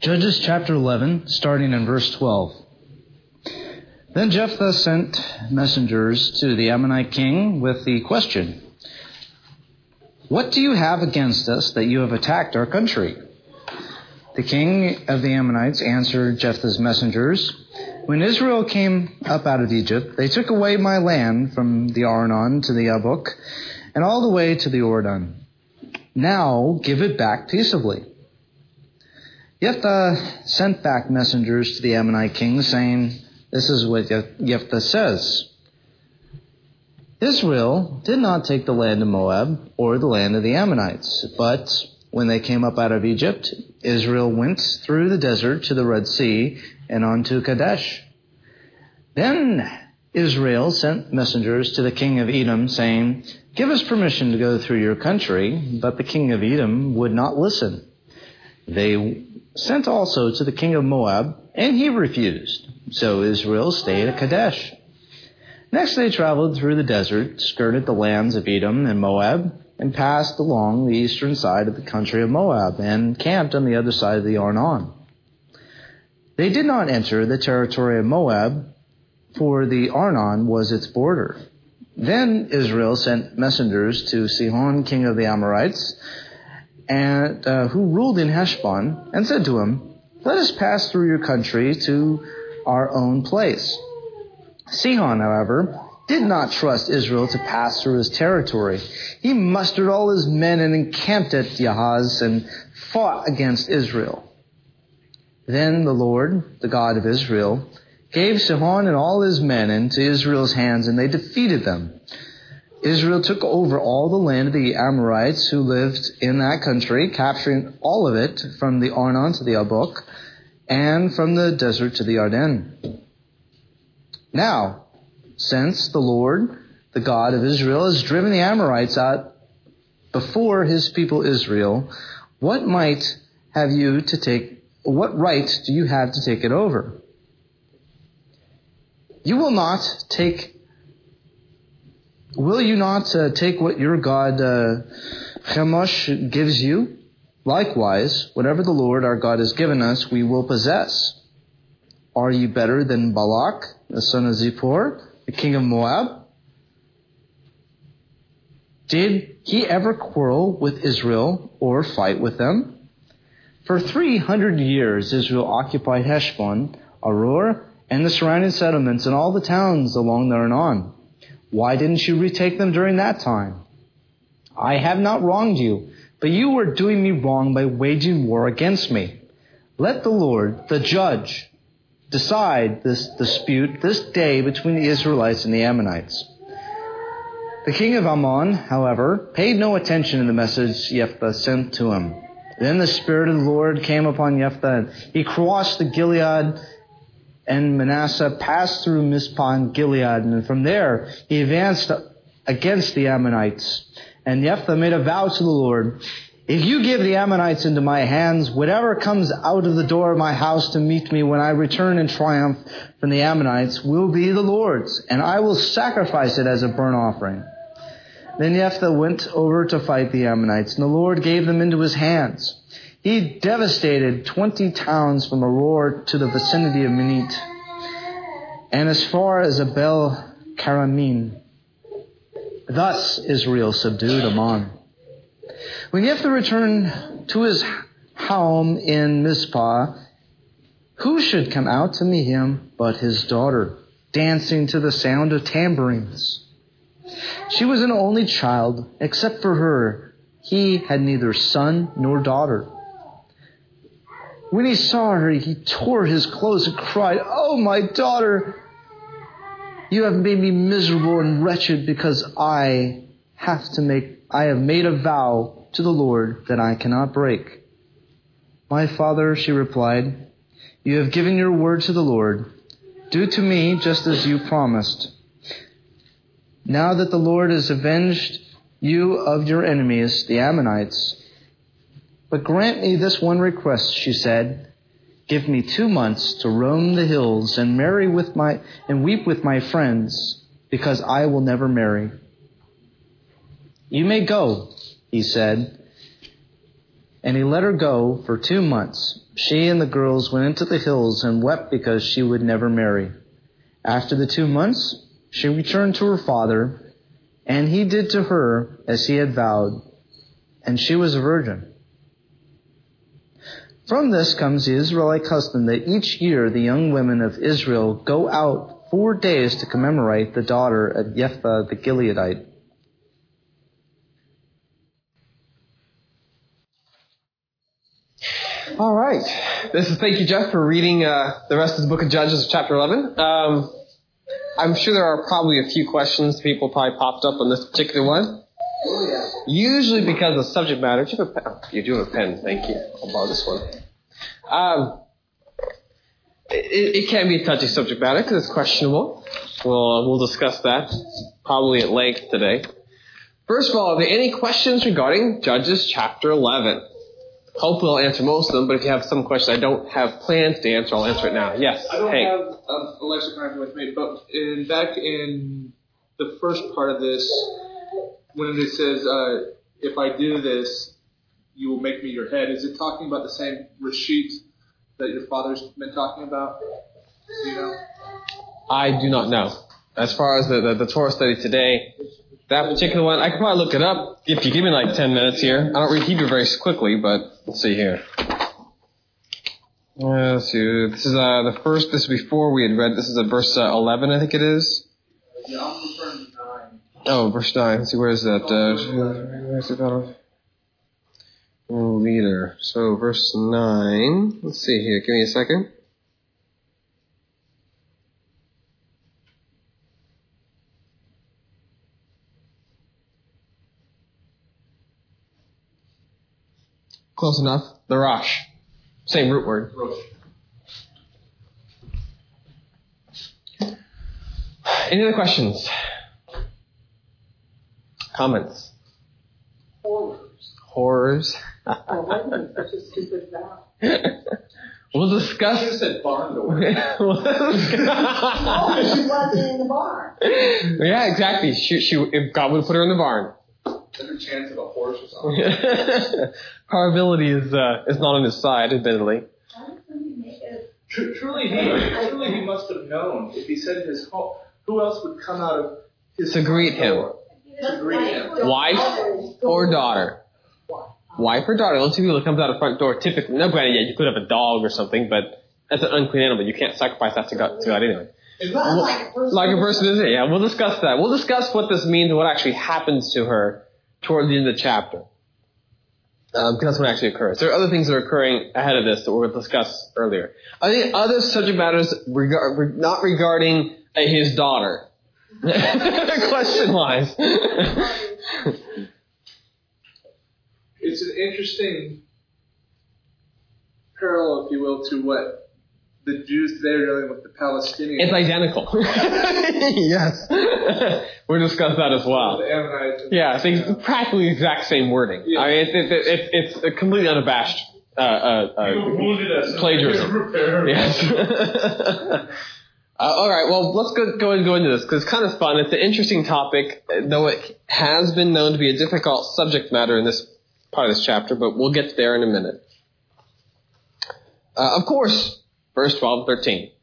Judges chapter 11, starting in verse 12. Then Jephthah sent messengers to the Ammonite king with the question, "What do you have against us that you have attacked our country?" The king of the Ammonites answered Jephthah's messengers, "When Israel came up out of Egypt, they took away my land from the Arnon to the Yabbok and all the way to the Jordan. Now give it back peaceably." Jephthah sent back messengers to the Ammonite king, saying, this is what Jephthah says. "Israel did not take the land of Moab or the land of the Ammonites, but when they came up out of Egypt, Israel went through the desert to the Red Sea and on to Kadesh. Then Israel sent messengers to the king of Edom, saying, 'Give us permission to go through your country,' but the king of Edom would not listen. They sent also to the king of Moab, and he refused. So Israel stayed at Kadesh. Next they traveled through the desert, skirted the lands of Edom and Moab, and passed along the eastern side of the country of Moab, and camped on the other side of the Arnon. They did not enter the territory of Moab, for the Arnon was its border. Then Israel sent messengers to Sihon, king of the Amorites, and who ruled in Heshbon, and said to him, 'Let us pass through your country to our own place.' Sihon, however, did not trust Israel to pass through his territory. He mustered all his men and encamped at Yahaz and fought against Israel. Then the Lord, the God of Israel, gave Sihon and all his men into Israel's hands, and they defeated them. Israel took over all the land of the Amorites who lived in that country, capturing all of it from the Arnon to the Yabbok, and from the desert to the Arden. Now, since the Lord, the God of Israel, has driven the Amorites out before his people Israel, what right do you have to take it over? Will you not take what your God Chemosh gives you? Likewise, whatever the Lord our God has given us, we will possess. Are you better than Balak, the son of Zippor, the king of Moab? Did he ever quarrel with Israel or fight with them? For 300 years Israel occupied Heshbon, Aroer, and the surrounding settlements and all the towns along the Arnon. Why didn't you retake them during that time? I have not wronged you, but you were doing me wrong by waging war against me. Let the Lord, the judge, decide this dispute this day between the Israelites and the Ammonites." The king of Ammon, however, paid no attention to the message Jephthah sent to him. Then the Spirit of the Lord came upon Jephthah, and he crossed the Gilead and Manasseh, passed through Mizpah and Gilead, and from there he advanced against the Ammonites. And Jephthah made a vow to the Lord, "If you give the Ammonites into my hands, whatever comes out of the door of my house to meet me when I return in triumph from the Ammonites will be the Lord's, and I will sacrifice it as a burnt offering." Then Jephthah went over to fight the Ammonites, and the Lord gave them into his hands. He devastated 20 towns from Aroer to the vicinity of Minit, and as far as Abel Karamim. Thus Israel subdued Ammon. When Jephthah returned to his home in Mizpah, who should come out to meet him but his daughter, dancing to the sound of tambourines? She was an only child. Except for her, he had neither son nor daughter. When he saw her, he tore his clothes and cried, "Oh, my daughter, you have made me miserable and wretched because I have made a vow to the Lord that I cannot break." "My father," she replied, "you have given your word to the Lord. Do to me just as you promised. Now that the Lord has avenged you of your enemies, the Ammonites. But grant me this one request," she said. "Give me 2 months to roam the hills and weep with my friends, because I will never marry." "You may go," he said. And he let her go for 2 months. She and the girls went into the hills and wept because she would never marry. After the 2 months, she returned to her father, and he did to her as he had vowed, and she was a virgin. From this comes the Israelite custom that each year the young women of Israel go out 4 days to commemorate the daughter of Jephthah the Gileadite. All right. Thank you, Jeff, for reading the rest of the book of Judges, chapter 11. I'm sure there are probably a few questions people probably popped up on this particular one. Oh, yeah. Usually because of subject matter. Do you have a pen? Oh, you do have a pen. Thank you. I'll borrow this one. It can be a touchy subject matter because it's questionable. We'll discuss that probably at length today. First of all, are there any questions regarding Judges chapter 11? Hopefully I'll answer most of them, but if you have some questions I don't have plans to answer, I'll answer it now. Yes. I don't have a lexicon with me, but back in the first part of this, when it says, if I do this, you will make me your head, is it talking about the same Rashid that your father's been talking about? Do you know? I do not know. As far as the Torah study today, that particular one, I could probably look it up if you give me like 10 minutes here. I don't read Hebrew very quickly, but let's see here. Let's see. This is this is before we had read. This is verse 11, I think it is. Yeah, I'm referring to 9. Oh, verse 9. Let's see, where is that? Leader. So, verse 9. Let's see here. Give me a second. Close enough. The Rosh. Same root word. Rosh. Any other questions? Comments? Horrors. Such a stupid vow. We'll discuss. You said barn door. Oh, she wasn't in the barn. Yeah, exactly. She, if God would put her in the barn. There's a chance of a horse or something. Probability is not on his side, admittedly. Truly, he must have known. If he said his home, who else would come out of his To greet him. door? To greet him. Wife or daughter? Wife or daughter. Those two people that comes out of the front door typically. No, granted, yeah, you could have a dog or something, but that's an unclean animal. You can't sacrifice that to God anyway. Like a person is it? Yeah, we'll discuss that. We'll discuss what this means and what actually happens to her toward the end of the chapter. Because that's what actually occurs. There are other things that are occurring ahead of this that we'll discuss earlier. I think other subject matters not regarding his daughter. Question-wise. It's an interesting parallel, if you will, to what the Jews today are doing with the Palestinians. It's identical. Yes. We'll discuss that as well. The Ammonites. Yeah, I think it's practically the exact same wording. Yeah. I mean, it's a completely unabashed plagiarism. Yes. All right, well, let's go into this, because it's kind of fun. It's an interesting topic, though it has been known to be a difficult subject matter in this part of this chapter, but we'll get there in a minute. Of course, verse 12 and 13.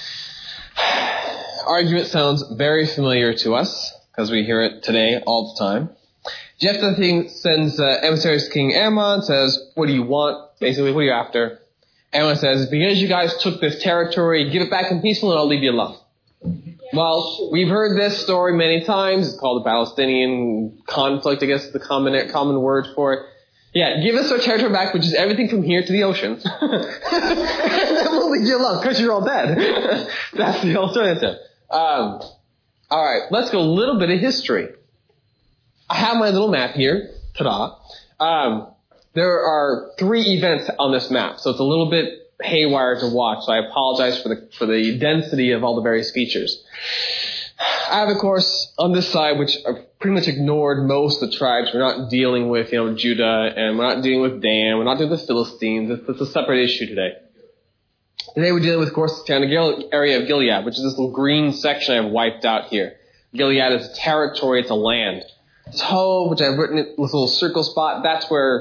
Argument sounds very familiar to us, because we hear it today all the time. Jephthah sends emissaries to King Ammon, says, what do you want? Basically, what are you after? Ammon says, because you guys took this territory, give it back in peaceful and I'll leave you alone. Well, we've heard this story many times. It's called the Palestinian conflict, I guess is the common word for it. Yeah, give us our territory back, which is everything from here to the ocean. And then we'll leave you alone, because you're all dead. That's the alternative. Alright, let's go a little bit of history. I have my little map here. Ta-da. There are 3 events on this map, so it's a little bit haywire to watch, so I apologize for the density of all the various features. I have, of course, on this side, which I've pretty much ignored most of the tribes. We're not dealing with, Judah, and we're not dealing with Dan. We're not dealing with the Philistines. It's a separate issue today. Today we're dealing with, of course, the area of Gilead, which is this little green section I've wiped out here. Gilead is a territory. It's a land. Tob, which I've written in this little circle spot, that's where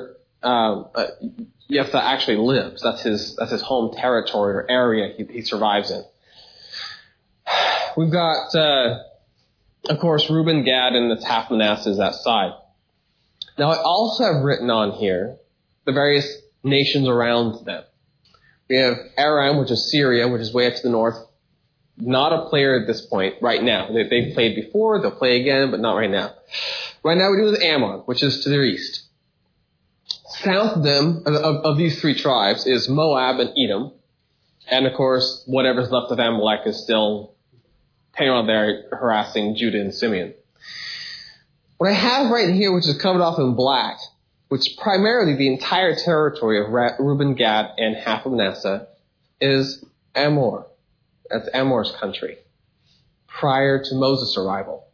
Jephthah actually lives. That's his home territory or area he survives in. We've got, of course, Reuben, Gad, and it's half Manasseh is that side. Now, I also have written on here the various nations around them. We have Aram, which is Syria, which is way up to the north. Not a player at this point right now. They've played before, they'll play again, but not right now. Right now we do with Ammon, which is to their east. South of them, of these three tribes, is Moab and Edom. And of course, whatever's left of Amalek is still hanging on there, harassing Judah and Simeon. What I have right here, which is covered off in black, which is primarily the entire territory of Reuben, Gad, and half of Manasseh, is Amor. That's Amor's country, prior to Moses' arrival.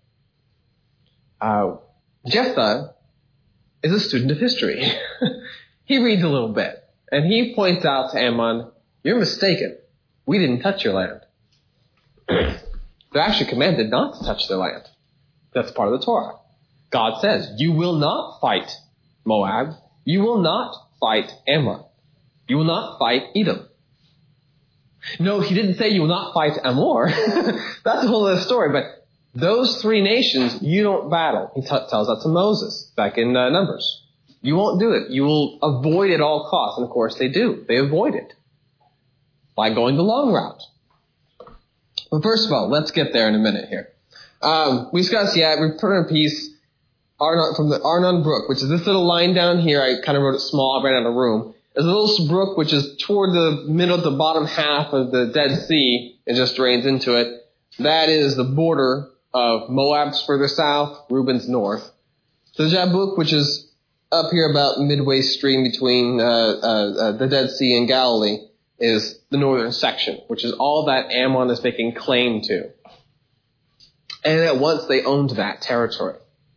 Jephthah is a student of history. He reads a little bit, and he points out to Ammon, you're mistaken. We didn't touch your land. They're actually commanded not to touch their land. That's part of the Torah. God says, you will not fight Moab. You will not fight Ammon. You will not fight Edom. No, he didn't say you will not fight Amor. That's a whole other story. But those three nations, you don't battle. He tells that to Moses back in Numbers. You won't do it. You will avoid at all costs. And of course they do. They avoid it by going the long route. But first of all, let's get there in a minute here. We discussed, we put in a piece from the Arnon Brook, which is this little line down here. I kind of wrote it small. I ran out of room. There's a little brook which is toward the middle, the bottom half of the Dead Sea. It just drains into it. That is the border of Moab's further south, Reuben's north. The Jabbok, which is up here about midway stream between the Dead Sea and Galilee, is the northern section, which is all that Ammon is making claim to. And at once they owned that territory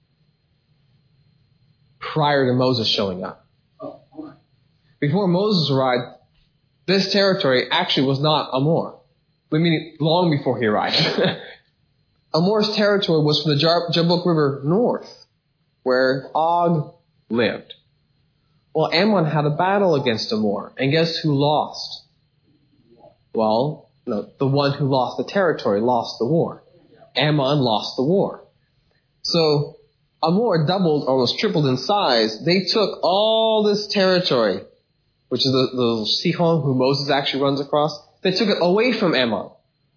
prior to Moses showing up. Before Moses arrived, this territory actually was not Amor. I mean, long before he arrived. Amor's territory was from the Jabbok River north, where Og lived. Well, Ammon had a battle against Amor, and guess who lost? Well, no, the one who lost the territory lost the war. Ammon lost the war. So Amor doubled, almost tripled in size. They took all this territory, which is the Sihon who Moses actually runs across. They took it away from Ammon.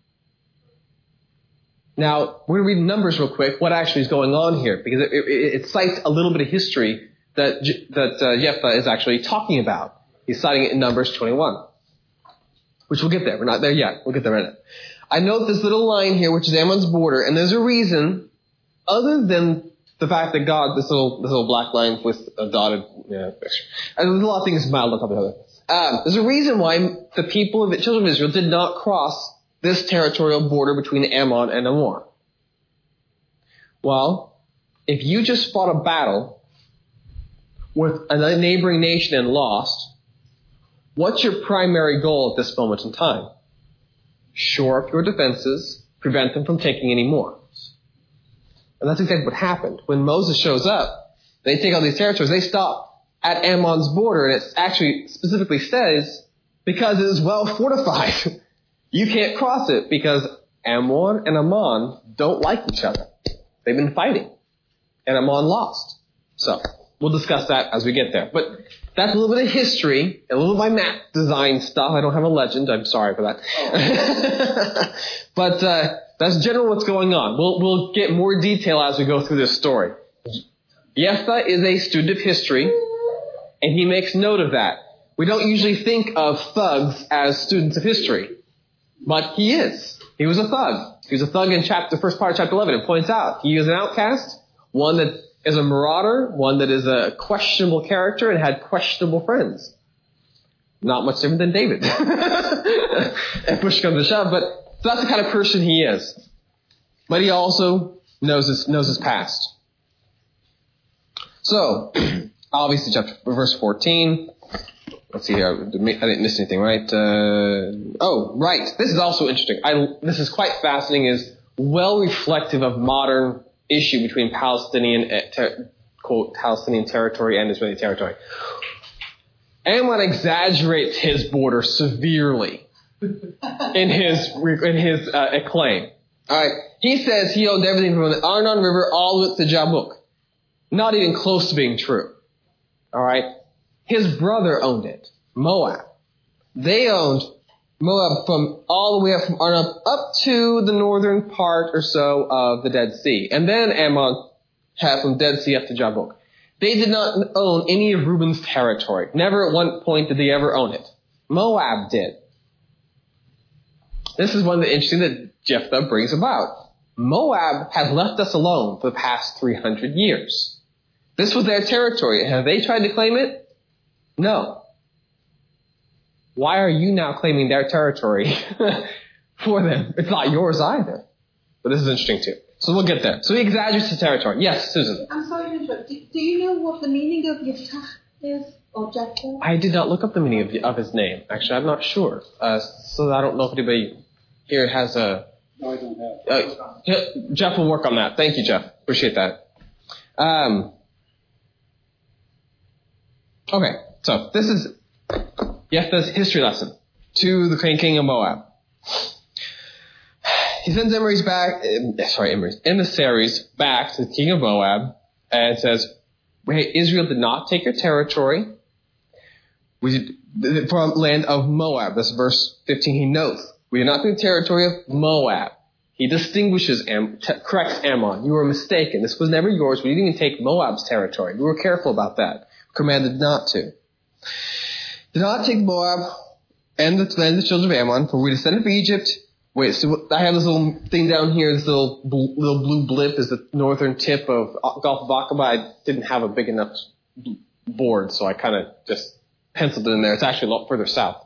Now, we're going to read Numbers real quick, what actually is going on here, because it cites a little bit of history that Jephthah is actually talking about. He's citing it in Numbers 21, which we'll get there. We're not there yet. We'll get there in a minute. I note this little line here, which is Ammon's border, and there's a reason, other than the fact that God, this little black line with a dotted, there's a lot of things mild on top of each other. There's a reason why the people of the children of Israel did not cross this territorial border between Ammon and Amor. Well, if you just fought a battle with a neighboring nation and lost, what's your primary goal at this moment in time? Shore up your defenses, prevent them from taking any more. And that's exactly what happened. When Moses shows up, they take all these territories, they stop at Ammon's border, and it actually specifically says, because it is well fortified. You can't cross it because Ammon and Ammon don't like each other. They've been fighting. And Ammon lost. So, we'll discuss that as we get there. But that's a little bit of history, a little bit of my map design stuff. I don't have a legend. I'm sorry for that. But that's generally what's going on. We'll get more detail as we go through this story. Jephthah is a student of history, and he makes note of that. We don't usually think of thugs as students of history. But he is. He was a thug. He was a thug in the first part of chapter 11. It points out he is an outcast, one that is a marauder, one that is a questionable character and had questionable friends. Not much different than David. And push comes to shove, but so that's the kind of person he is. But he also knows his past. So, obviously, verse 14. Let's see here. I didn't miss anything, right? Right. This is also interesting. This is quite fascinating. Is well reflective of modern issue between Palestinian, quote, Palestinian territory and Israeli territory. Ammon exaggerates his border severely in his claim. All right, he says he owned everything from the Arnon River all the way to Jabbok. Not even close to being true. All right, his brother owned it, Moab. They owned Moab from all the way up from Arnon up to the northern part or so of the Dead Sea, and then Ammon had from Dead Sea up to Jabbok. They did not own any of Reuben's territory. Never at one point did they ever own it. Moab did. This is one of the interesting that Jephthah brings about. Moab has left us alone for the past 300 years. This was their territory. Have they tried to claim it? No. Why are you now claiming their territory for them? It's not yours either. But this is interesting too. So we'll get there. So he exaggerates the territory. Yes, Susan. I'm sorry to interrupt. Do you know what the meaning of Yiftach is, or Jephthah? I did not look up the meaning of his name. Actually, I'm not sure. So I don't know if anybody here has a... No, I don't have. Jeff will work on that. Thank you, Jeff. Appreciate that. Okay, so this is Jephthah's history lesson to the king of Moab. He sends emissaries back to the king of Moab and says, hey, Israel did not take your territory from land of Moab. That's verse 15. He notes, we did not take the territory of Moab. He distinguishes, corrects Ammon. You were mistaken. This was never yours. We didn't even take Moab's territory. We were careful about that. Commanded not to. Did not take Moab and the land of the children of Ammon, for we descended from Egypt. Wait, so I have this little thing down here, this little blue blip is the northern tip of Gulf of Aqaba. I didn't have a big enough board, so I kind of just penciled it in there. It's actually a lot further south.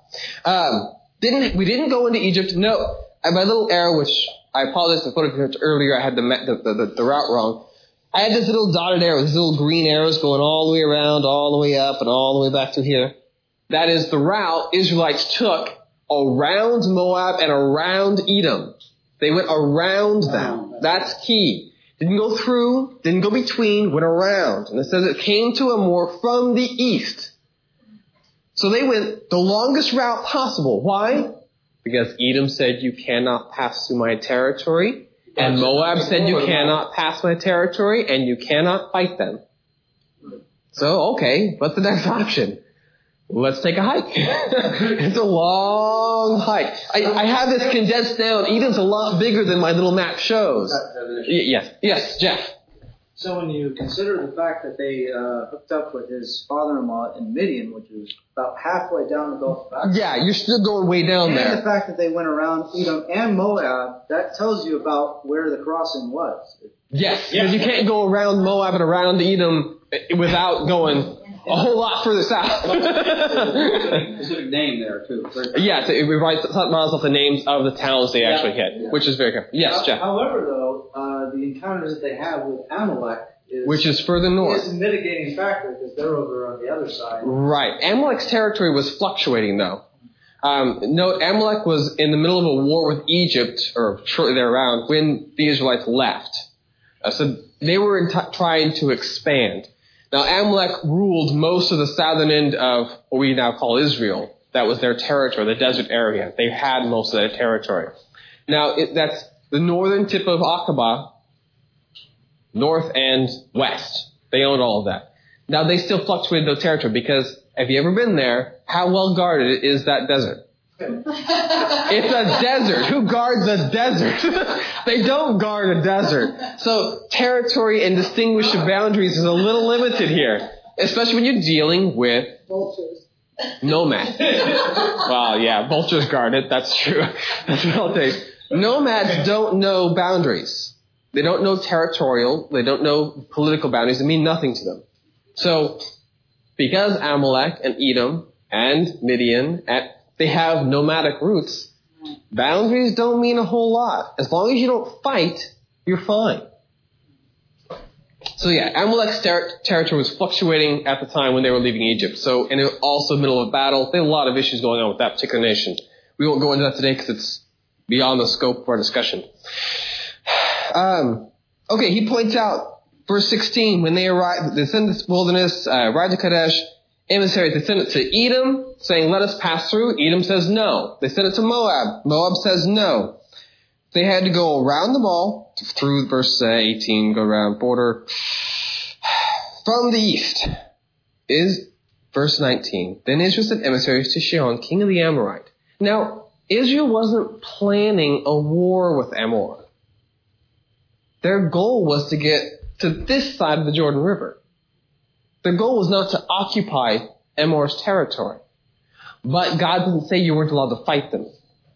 We didn't go into Egypt. No, my little arrow, which I apologize for photographing earlier, I had the route wrong. I had this little dotted arrow, these little green arrows going all the way around, all the way up, and all the way back to here. That is the route Israelites took around Moab and around Edom. They went around them. That's key. Didn't go through, didn't go between, went around. And it says it came to Amor from the east. So they went the longest route possible. Why? Because Edom said, you cannot pass through my territory. And Moab said, you cannot pass my territory, and you cannot fight them. So, okay, what's the next option? Let's take a hike. It's a long hike. I have this condensed down. Edom's a lot bigger than my little map shows. Yes, Jeff. So when you consider the fact that they hooked up with his father-in-law in Midian, which was about halfway down the Gulf of Aqaba. Yeah, you're still going way down there. And the fact that they went around Edom and Moab, that tells you about where the crossing was. Yes, because you can't go around Moab and around Edom without going a whole lot further south. Specific name there, too. Yeah, so we write miles off the names of the towns they actually hit, which is very good. Yes, Jeff. However, though, the encounters that they have with Amalek which is further north. Is a mitigating factor because they're over on the other side. Right. Amalek's territory was fluctuating, though. Note, Amalek was in the middle of a war with Egypt, or shortly therearound, when the Israelites left. So they were trying to expand. Now, Amalek ruled most of the southern end of what we now call Israel. That was their territory, the desert area. They had most of their territory. Now, that's the northern tip of Aqaba, north and west. They owned all of that. Now, they still fluctuated their territory because, have you ever been there? How well guarded is that desert? It's a desert. Who guards a desert? They don't guard a desert. So territory and distinguishing boundaries is a little limited here, especially when you're dealing with vultures. Nomads. Well, yeah, vultures guard it. That's true. That's what I'll take. Nomads don't know boundaries. They don't know territorial. They don't know political boundaries. They mean nothing to them. So, because Amalek and Edom and Midian, they have nomadic roots, boundaries don't mean a whole lot. As long as you don't fight, you're fine. So yeah, Amalek's territory was fluctuating at the time when they were leaving Egypt. So, and it was also the middle of a battle. There were a lot of issues going on with that particular nation. We won't go into that today because it's beyond the scope of our discussion. Okay, he points out, verse 16, when they arrived, they send this wilderness, arrived to Kadesh, emissaries. They send it to Edom, saying, let us pass through. Edom says no. They send it to Moab. Moab says no. They had to go around them all, through verse 18, go around border. From the east is verse 19. Then Israel sent emissaries to Sihon, king of the Amorite. Now, Israel wasn't planning a war with Amor. Their goal was to get to this side of the Jordan River. Their goal was not to occupy Amor's territory. But God didn't say you weren't allowed to fight them.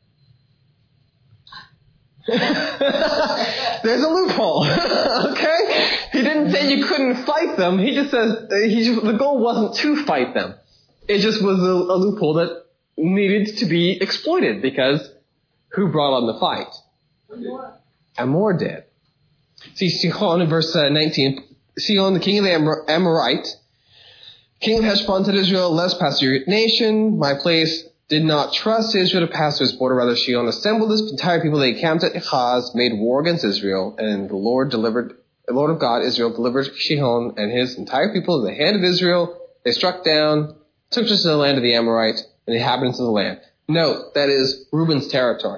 There's a loophole. Okay? He didn't say you couldn't fight them. He just says the goal wasn't to fight them. It just was a loophole that needed to be exploited because who brought on the fight? Amor did. See, Sihon in verse 19. Sihon, the king of the Amorite, king of Heshbon, said to Israel, let us pass through your nation. My place did not trust Israel to pass through its border. Rather, Sihon assembled this entire people. They camped at Achaz, made war against Israel, and the Lord of God, Israel, delivered Sihon and his entire people in the hand of Israel. They struck down, took us to the land of the Amorite, and the inhabitants of the land. Note, that is Reuben's territory.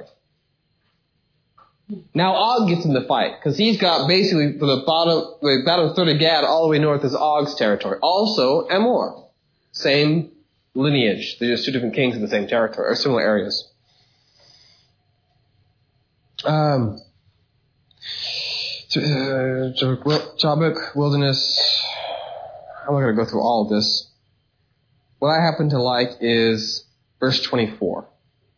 Now Og gets in the fight, because he's got basically the bottom third of Gad all the way north is Og's territory. Also, Amor. Same lineage. They're just two different kings in the same territory, or similar areas. Jabbok, wilderness. I'm not going to go through all of this. What I happen to like is verse 24.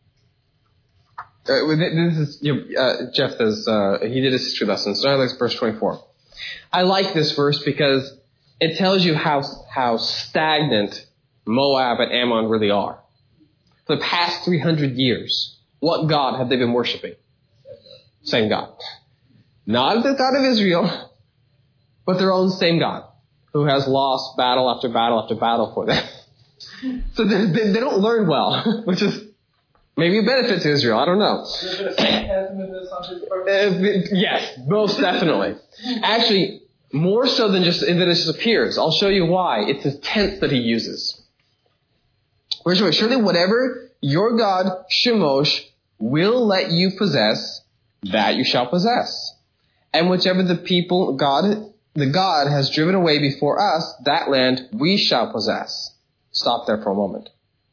This is Jeff does. He did his history lesson, so I like verse 24. I like this verse because it tells you how stagnant Moab and Ammon really are. For the past 300 years, what God have they been worshiping? Same God. Not the God of Israel, but their own same God, who has lost battle after battle after battle for them. So they don't learn well, which is maybe a benefit to Israel. I don't know. Yes, most definitely. Actually, more so than just that it just appears. I'll show you why. It's his tense that he uses. Surely whatever your God, Shemosh, will let you possess, that you shall possess. And whichever the God has driven away before us, that land we shall possess. Stop there for a moment.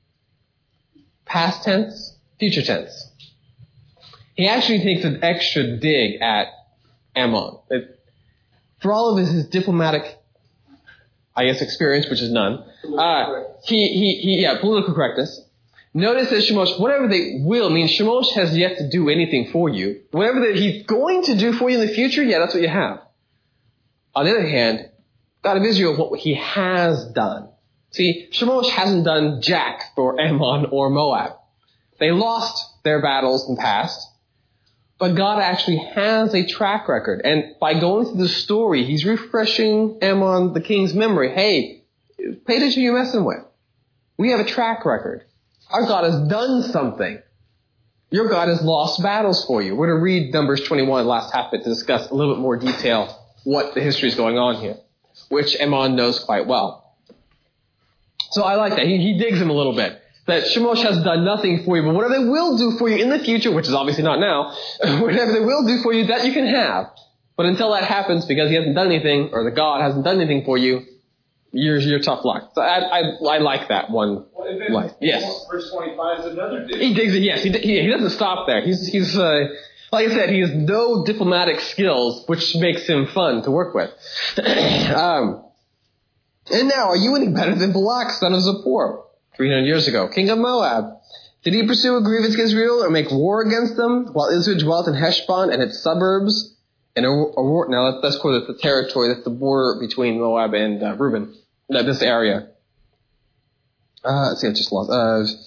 Past tense, future tense. He actually takes an extra dig at Ammon. For all of his diplomatic, experience, which is none, political correctness. Notice that Shemosh, whatever they will, means Shemosh has yet to do anything for you. Whatever that he's going to do for you in the future, that's what you have. On the other hand, God of Israel, what he has done. See, Shemosh hasn't done jack for Ammon or Moab. They lost their battles in the past, but God actually has a track record. And by going through the story, he's refreshing Ammon, the king's memory. Hey, pay attention to who you're messing with. We have a track record. Our God has done something. Your God has lost battles for you. We're going to read Numbers 21, the last half of it, to discuss a little bit more detail what the history is going on here, which Ammon knows quite well. So I like that. He digs him a little bit. That Shemosh has done nothing for you, but whatever they will do for you in the future, which is obviously not now, whatever they will do for you, that you can have. But until that happens, because he hasn't done anything, or the God hasn't done anything for you, you're tough luck. So I like that one. Well, yes. Verse 25 is another dig. He digs it. Yes, he doesn't stop there. He's like I said, he has no diplomatic skills, which makes him fun to work with. And now, are you any better than Balak, son of Zippor, 300 years ago, king of Moab? Did he pursue a grievance against Israel or make war against them while Israel dwelt in Heshbon and its suburbs? And now let's quote it, the territory, that's the border between Moab and Reuben, this area. Let's see, I just lost.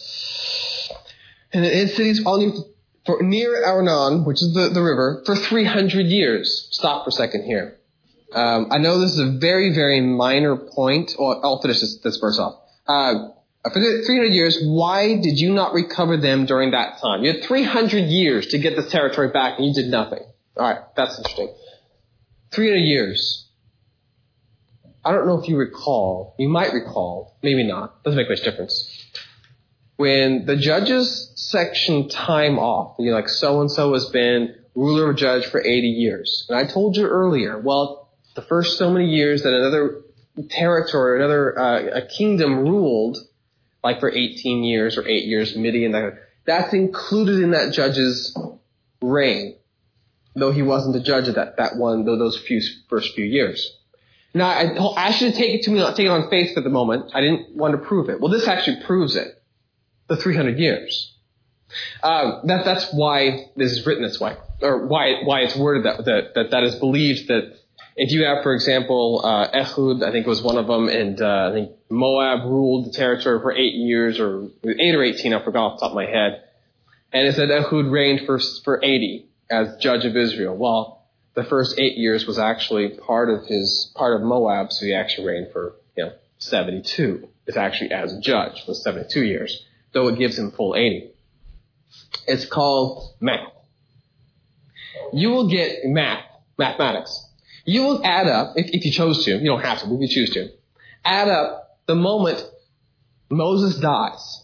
And its cities all near Arnon, which is the river, for 300 years. Stop for a second here. I know this is a very, very minor point. I'll finish this verse off. For 300 years, why did you not recover them during that time? You had 300 years to get this territory back, and you did nothing. All right, that's interesting. 300 years. I don't know if you recall, you might recall, maybe not, doesn't make much difference. When the judges section time off, like so-and-so has been ruler or judge for 80 years. And I told you earlier, well, the first so many years that another territory, another a kingdom ruled, like for 18 years or 8 years, Midian, that's included in that judge's reign, though he wasn't the judge of those first few years. Now, I should take it to me, not take it on faith at the moment. I didn't want to prove it. Well, this actually proves it. The 300 years. That's why this is written this way, or why it's worded that is believed that if you have, for example, Ehud, I think was one of them, and I think Moab ruled the territory for 8 years, or 8 or 18, I forgot off the top of my head, and it said Ehud reigned for 80 as judge of Israel. Well, the first 8 years was actually part of Moab, so he actually reigned for 72. It's actually as a judge was 72 years. Though it gives him full 80. It's called math. You will get mathematics. You will add up, if you chose to, you don't have to, but if you choose to, add up the moment Moses dies.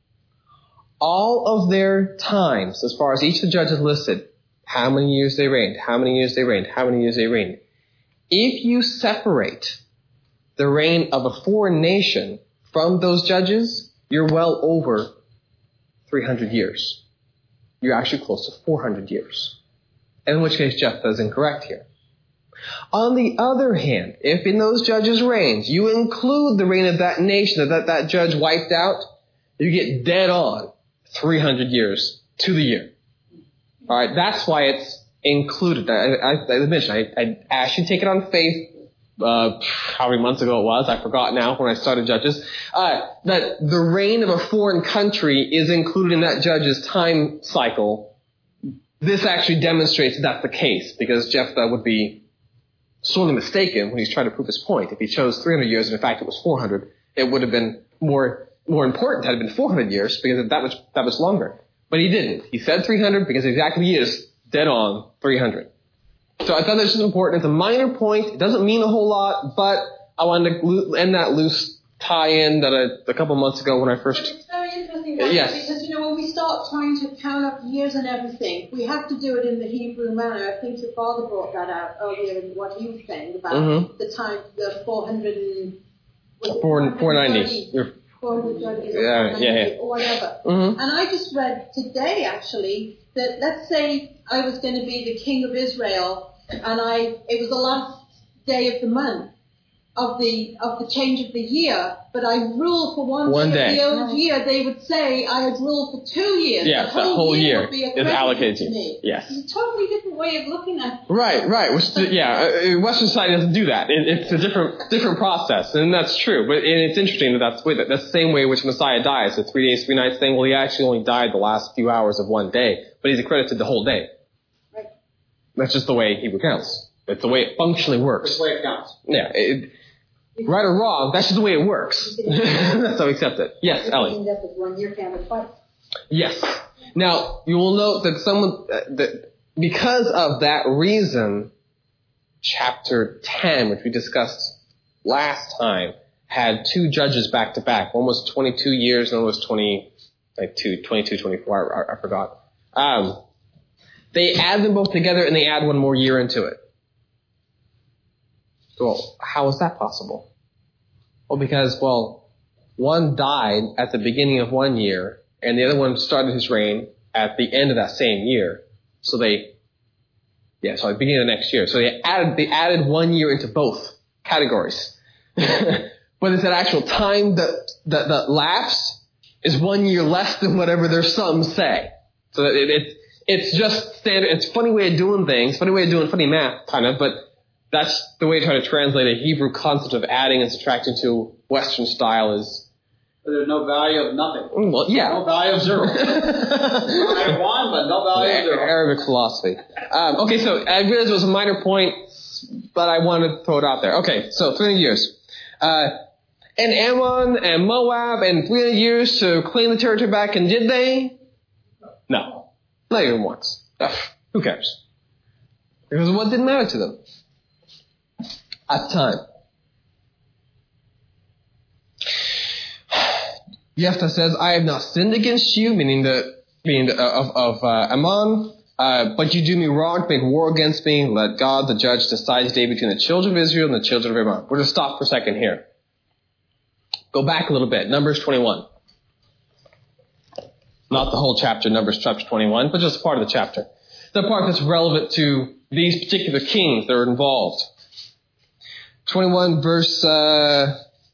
All of their times, as far as each of the judges listed, how many years they reigned, how many years they reigned, how many years they reigned. If you separate the reign of a foreign nation from those judges, you're well over 300 years. You're actually close to 400 years. In which case, Jephthah is incorrect here. On the other hand, if in those judges' reigns you include the reign of that nation that judge wiped out, you get dead on 300 years to the year. All right, that's why it's included. I mentioned, I actually take it on faith. How many months ago it was, I forgot now when I started Judges, that the reign of a foreign country is included in that judge's time cycle. This actually demonstrates that's the case, because Jephthah would be sorely mistaken when he's trying to prove his point. If he chose 300 years and in fact it was 400, it would have been more important had it been 400 years, because that was longer. But he didn't. He said 300 because exactly he is dead on 300. So I thought this was important. It's a minor point. It doesn't mean a whole lot, but I wanted to end that loose tie-in that a couple months ago when I first... But it's very interesting, right? Yes. Because, when we start trying to count up years and everything, we have to do it in the Hebrew manner. I think your father brought that out earlier in what he was saying about the time, the 490. 430 or whatever. And I just read today, actually, that let's say I was going to be the king of Israel, and it was the last day of the month of the change of the year, but I ruled for one day. Of the old year, they would say I had ruled for 2 years. Yeah, the whole year is allocated to me. Yes. It's a totally different way of looking at it. Right. Western society doesn't do that. It's a different process, and that's true. But it's interesting that's the same way which Messiah dies, the 3 days, 3 nights thing. Well, he actually only died the last few hours of one day, but he's accredited the whole day. Right. That's just the way Hebrew counts. It's the way it functionally works. That's the way it counts. Yeah. Right or wrong, that's just the way it works. So accept it. Yes, Ellie. Yes. Now, you will note that because of that reason, chapter 10, which we discussed last time, had 2 judges back to back. One was 22 years, and one was 22, 24, I forgot. They add them both together, and they add 1 more year into it. Well, how is that possible? Well, because, one died at the beginning of 1 year, and the other one started his reign at the end of that same year. So at the beginning of the next year. So they added 1 year into both categories. But it's that actual time that lapsed is 1 year less than whatever their sums say. So it's just standard. It's a funny way of doing things, funny math, kind of, but that's the way to try to translate a Hebrew concept of adding and subtracting to Western style is... But there's no value of nothing. Well, yeah. No value of 0. Value of 1, but no value of 0. Arabic philosophy. Okay, so I realized it was a minor point, but I wanted to throw it out there. Okay, so 300 years. And Ammon and Moab and 300 years to claim the territory back, and did they? No. Not even once. Ugh, who cares? Because what didn't matter to them at the time. Jephthah says, I have not sinned against you, meaning of Ammon, but you do me wrong to make war against me. Let God, the judge, decide today between the children of Israel and the children of Ammon. We're going to stop for a second here. Go back a little bit. Numbers 21. Not the whole chapter, Numbers chapter 21, but just part of the chapter. The part that's relevant to these particular kings that are involved. 21 verse, I'm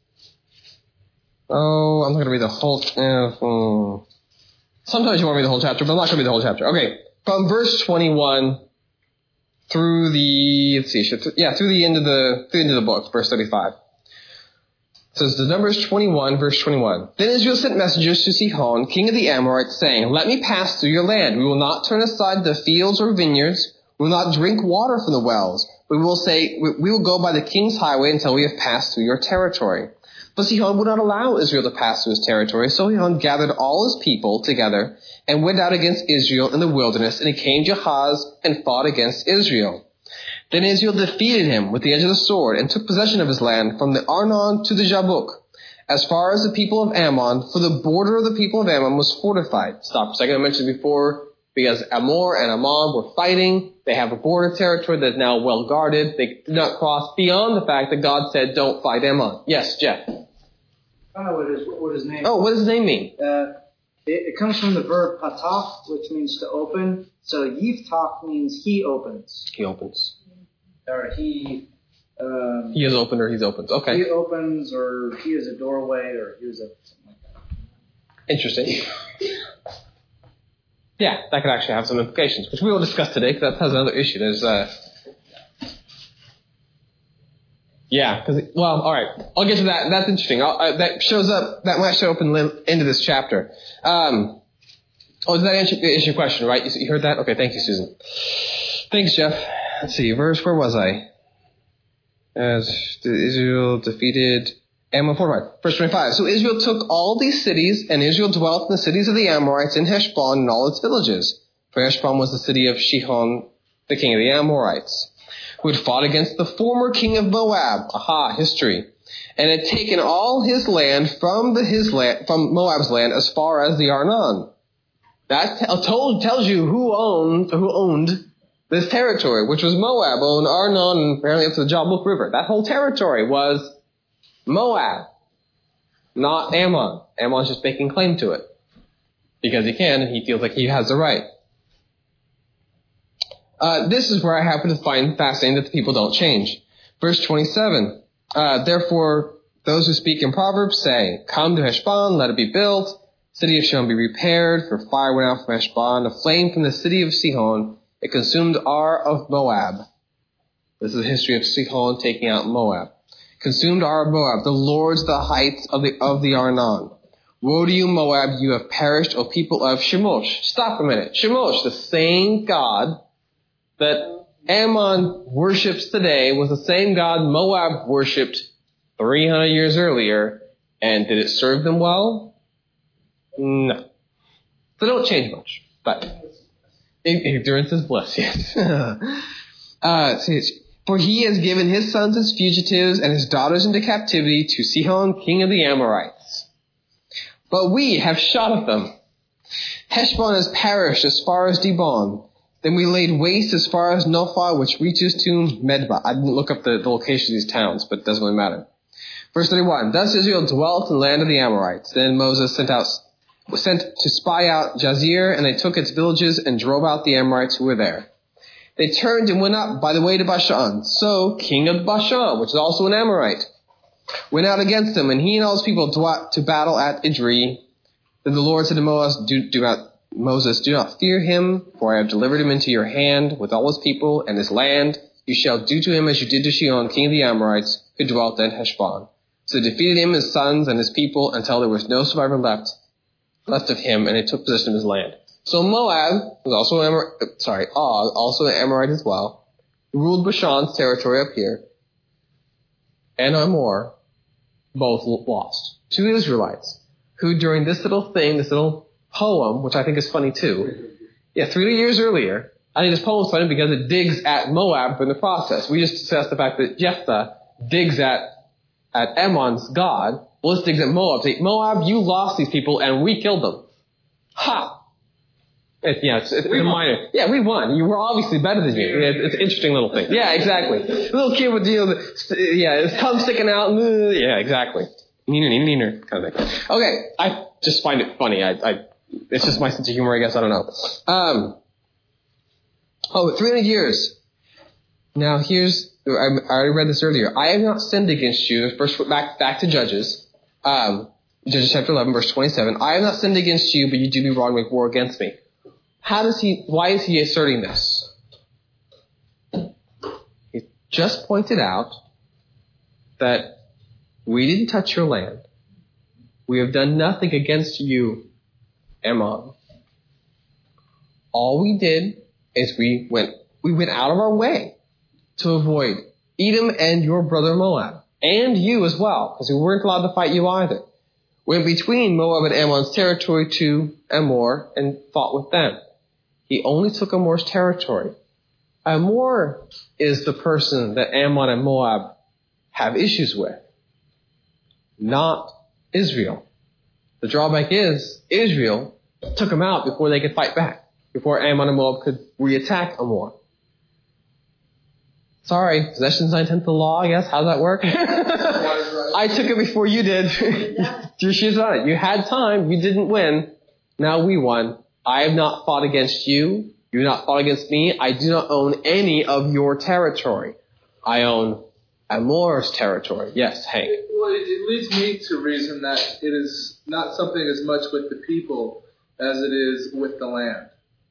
not going to read the whole, sometimes you want to read the whole chapter, but I'm not going to read the whole chapter. Okay, from verse 21 through the, through the end of the book, verse 35. It says, the Numbers 21, verse 21. Then Israel sent messengers to Sihon, king of the Amorites, saying, let me pass through your land. We will not turn aside the fields or vineyards. We will not drink water from the wells. We will go by the king's highway until we have passed through your territory. But Sihon would not allow Israel to pass through his territory. So Sihon gathered all his people together and went out against Israel in the wilderness, and he came to Jahaz and fought against Israel. Then Israel defeated him with the edge of the sword and took possession of his land from the Arnon to the Jabuk, as far as the people of Ammon, for the border of the people of Ammon was fortified. Stop for a second. I mentioned before, because Amor and Ammon were fighting. They have a border territory that is now well guarded. They did not cross beyond the fact that God said, don't fight Ammon. Yes, Jeff. I don't know what his name. Oh, what does his name mean? It comes from the verb patach, which means to open. So yiftach means he opens. He opens. Or he... he is opened or he's opened. Okay. He opens, or he is a doorway, or he is a... something like that. Interesting. Yeah, that could actually have some implications, which we will discuss today, because that has another issue. There's, all right. I'll get to that. That's interesting. That might show up in the end of this chapter. Does that answer your question, right? You heard that? Okay, thank you, Susan. Thanks, Jeff. Let's see, where was I? As Israel defeated Ammon fortified. Verse 25. So Israel took all these cities, and Israel dwelt in the cities of the Amorites in Heshbon and all its villages. For Heshbon was the city of Sihon, the king of the Amorites, who had fought against the former king of Moab. Aha, history. And had taken all his land from Moab's land as far as the Arnon. That tells you who owned this territory, which was Moab, owned Arnon, and apparently up to the Jabuk River. That whole territory was Moab, not Ammon. Ammon's just making claim to it because he can, and he feels like he has the right. This is where I happen to find fascinating that the people don't change. Verse 27. Therefore, those who speak in Proverbs say, come to Heshbon, let it be built. City of Sihon be repaired, for fire went out from Heshbon, a flame from the city of Sihon. It consumed Ar of Moab. This is the history of Sihon taking out Moab. Consumed Ar of Moab, the lords of the heights of the Arnon. Woe to you, Moab, you have perished, O people of Shemosh. Stop a minute. Shemosh, the same God that Ammon worships today, was the same God Moab worshipped 300 years earlier. And did it serve them well? No. So don't change much. But ignorance is bliss, yes. For he has given his sons as fugitives and his daughters into captivity to Sihon, king of the Amorites. But we have shot at them. Heshbon has perished as far as Dibon. Then we laid waste as far as Nophah, which reaches to Medba. I didn't look up the location of these towns, but it doesn't really matter. Verse 31. Thus Israel dwelt in the land of the Amorites. Then Moses was sent to spy out Jazer, and they took its villages and drove out the Amorites who were there. They turned and went up by the way to Bashan. So, king of Bashan, which is also an Amorite, went out against them, and he and all his people to battle at Idri. Then the Lord said to Moses, do not fear him, for I have delivered him into your hand with all his people and his land. You shall do to him as you did to Sihon, king of the Amorites, who dwelt at Heshbon. So they defeated him, his sons, and his people, until there was no survivor left of him, and they took possession of his land. So Moab was also Og, also an Amorite as well, who ruled Bashan's territory up here, and Amor, both lost to the Israelites, who during this little poem, which I think is funny too, 3 years earlier, I think this poem is funny because it digs at Moab in the process. We just discussed the fact that Jephthah digs at Ammon's God. listings at Moab. Say, Moab, you lost these people and we killed them. Ha! It's a minor. Yeah, we won. You were obviously better than you. It's an interesting little thing. Yeah, exactly. The little kid with his tongue sticking out. Yeah, exactly. Neener kind of thing. Okay, I just find it funny. It's just my sense of humor, I guess. I don't know. 300 years. Now I already read this earlier. I have not sinned against you. First, back to Judges. Judges chapter 11, verse 27. I have not sinned against you, but you do me wrong, make war against me. Why is he asserting this? He just pointed out that we didn't touch your land. We have done nothing against you, Ammon. All we did is we went out of our way to avoid Edom and your brother Moab, and you as well, because we weren't allowed to fight you either. Went between Moab and Ammon's territory to Amor and fought with them. He only took Amor's territory. Amor is the person that Ammon and Moab have issues with, not Israel. The drawback is Israel took them out before they could fight back, before Ammon and Moab could re-attack Amor. Sorry, possession's 9/10 of the law, I guess. How's that work? I took it before you did. Your shoes on it. You had time. You didn't win. Now we won. I have not fought against you. You have not fought against me. I do not own any of your territory. I own Amor's territory. Yes, Hank. Well, it leads me to reason that it is not something as much with the people as it is with the land.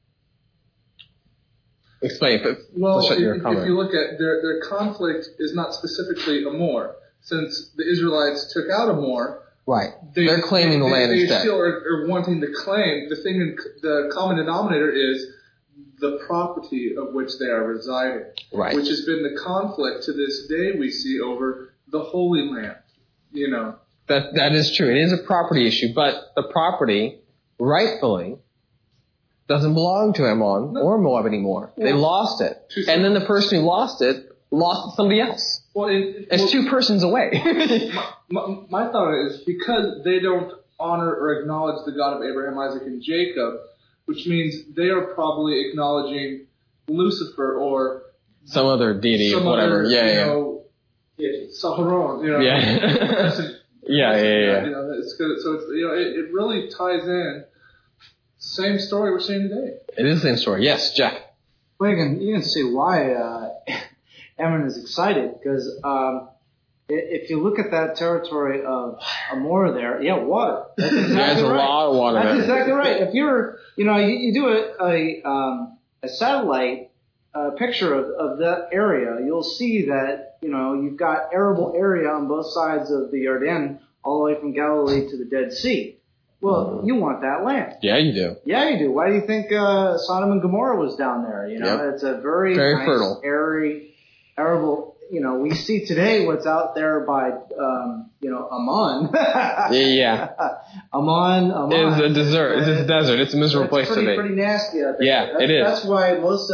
Explain. Well, if you look at their conflict is not specifically Amor. Since the Israelites took out Amor, right? They're claiming the land instead. They still are wanting to claim. The common denominator is the property of which they are residing, right? Which has been the conflict to this day we see over the Holy Land. You know, that is true. It is a property issue, but the property rightfully doesn't belong to Ammon or Moab anymore. They lost it, and then the person who lost it to somebody else. Well, it's two persons away. my thought is because they don't honor or acknowledge the God of Abraham, Isaac, and Jacob, which means they are probably acknowledging Lucifer or some other deity, whatever. Saharon. Yeah. Yeah. You know, it's good. So it's, it really ties in. Same story we're seeing today. It is the same story. Yes, Jack. Well, you can see why Ammon is excited, because if you look at that territory of Amor there, water. That's exactly there's a lot of water there. That's exactly right. If you're, you do a satellite picture of that area, you'll see that, you've got arable area on both sides of the Jordan, all the way from Galilee to the Dead Sea. Well, you want that land. Yeah, you do. Yeah, you do. Why do you think Sodom and Gomorrah was down there? It's a very nice, fertile, airy, arable. We see today what's out there by, Amman. Yeah. Amman. It's a desert. It's a desert. It's a miserable place to be. Pretty nasty out there. Yeah, it is. That's why most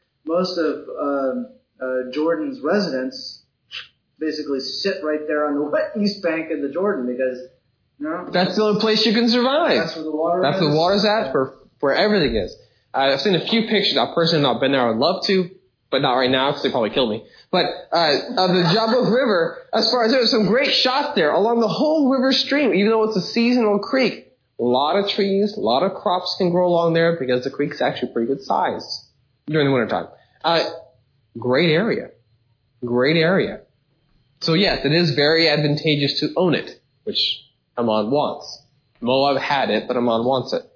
of Jordan's residents basically sit right there on the wet east bank of the Jordan, because that's the only place you can survive. That's where the water That's is. where the water's at, where everything is. I've seen a few pictures. I've personally not been there. I would love to, but not right now because they probably kill me. But of the Jabbok River, as far as there's some great shots there along the whole river stream, even though it's a seasonal creek. A lot of trees, a lot of crops can grow along there because the creek's actually pretty good size during the wintertime. Great area. So yes, it is very advantageous to own it, which Ammon wants. Moab had it, but Ammon wants it.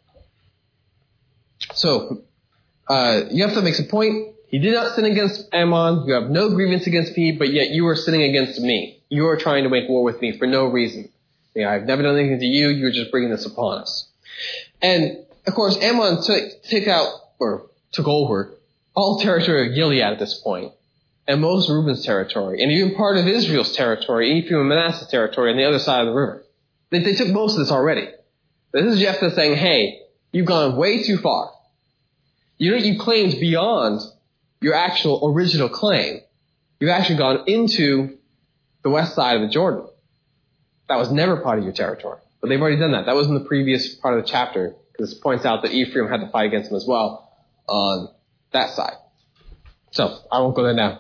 So, Jephthah makes a point. He did not sin against Ammon. You have no grievance against me, but yet you are sinning against me. You are trying to make war with me for no reason. I've never done anything to you. You're just bringing this upon us. And, of course, Ammon took over all territory of Gilead at this point, and most of Reuben's territory, and even part of Israel's territory, Ephraim and Manasseh's territory on the other side of the river. They took most of this already. This is Jephthah saying, hey, you've gone way too far. You claimed beyond your actual original claim. You've actually gone into the west side of the Jordan. That was never part of your territory. But they've already done that. That was in the previous part of the chapter, because it points out that Ephraim had to fight against them as well on that side. So, I won't go there now.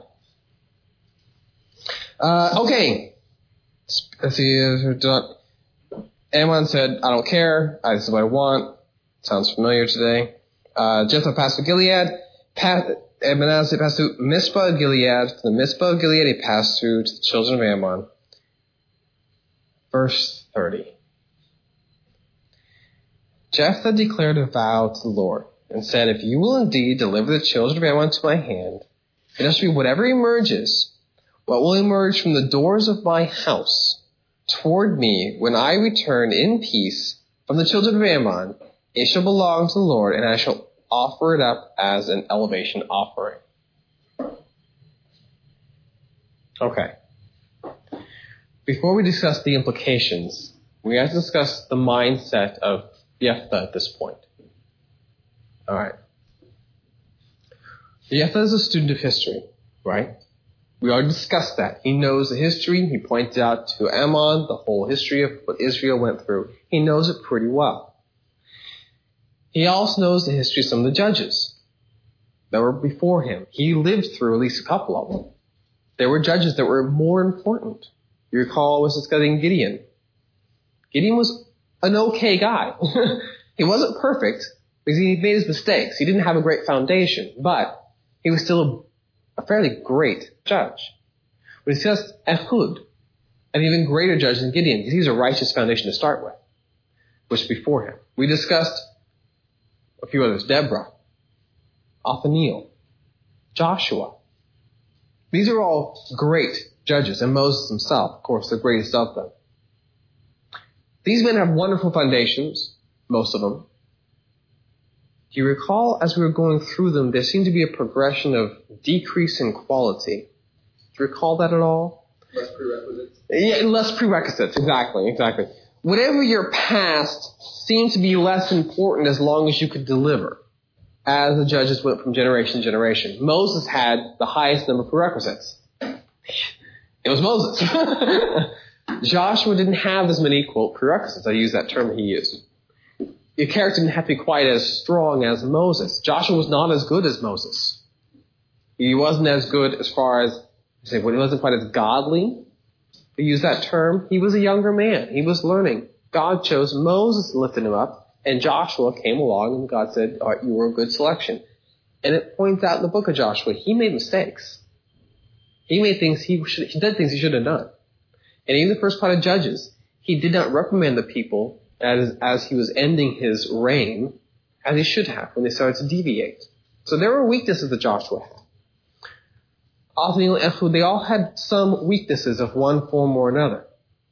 Okay. Let's see. Ammon said, I don't care. This is what I want. Sounds familiar today. Jephthah passed through Gilead. Manasseh passed through Mizpah of Gilead. From the Mizpah of Gilead, he passed through to the children of Ammon. Verse 30. Jephthah declared a vow to the Lord and said, if you will indeed deliver the children of Ammon to my hand, it shall be whatever emerges, what will emerge from the doors of my house toward me when I return in peace from the children of Ammon, it shall belong to the Lord, and I shall offer it up as an elevation offering. Okay. Before we discuss the implications, we have to discuss the mindset of Jephthah at this point. All right. Jephthah is a student of history, right? We already discussed that. He knows the history. He pointed out to Ammon the whole history of what Israel went through. He knows it pretty well. He also knows the history of some of the judges that were before him. He lived through at least a couple of them. There were judges that were more important. You recall I was discussing Gideon. Gideon was an okay guy. He wasn't perfect because he made his mistakes. He didn't have a great foundation, but he was still a fairly great judge. We discussed Ehud, an even greater judge than Gideon, because he was a righteous foundation to start with, which was before him. We discussed a few others, Deborah, Othniel, Joshua. These are all great judges, and Moses himself, of course, the greatest of them. These men have wonderful foundations, most of them. Do you recall, as we were going through them, there seemed to be a progression of decrease in quality. Do you recall that at all? Less prerequisites. Yeah, less prerequisites, exactly. Whatever your past seemed to be less important as long as you could deliver, as the judges went from generation to generation. Moses had the highest number of prerequisites. It was Moses. Joshua didn't have as many prerequisites. I use that term he used. Your character didn't have to be quite as strong as Moses. Joshua was not as good as Moses. He wasn't as good as far as, he wasn't quite as godly. We use that term. He was a younger man. He was learning. God chose Moses and lifted him up, and Joshua came along, and God said, all right, you were a good selection. And it points out in the book of Joshua, he made mistakes. He made things he did things he shouldn't have done. And even the first part of Judges, he did not reprimand the people as he was ending his reign, as he should have when they started to deviate. So there were weaknesses that Joshua had. Othniel and Ehud, they all had some weaknesses of one form or another.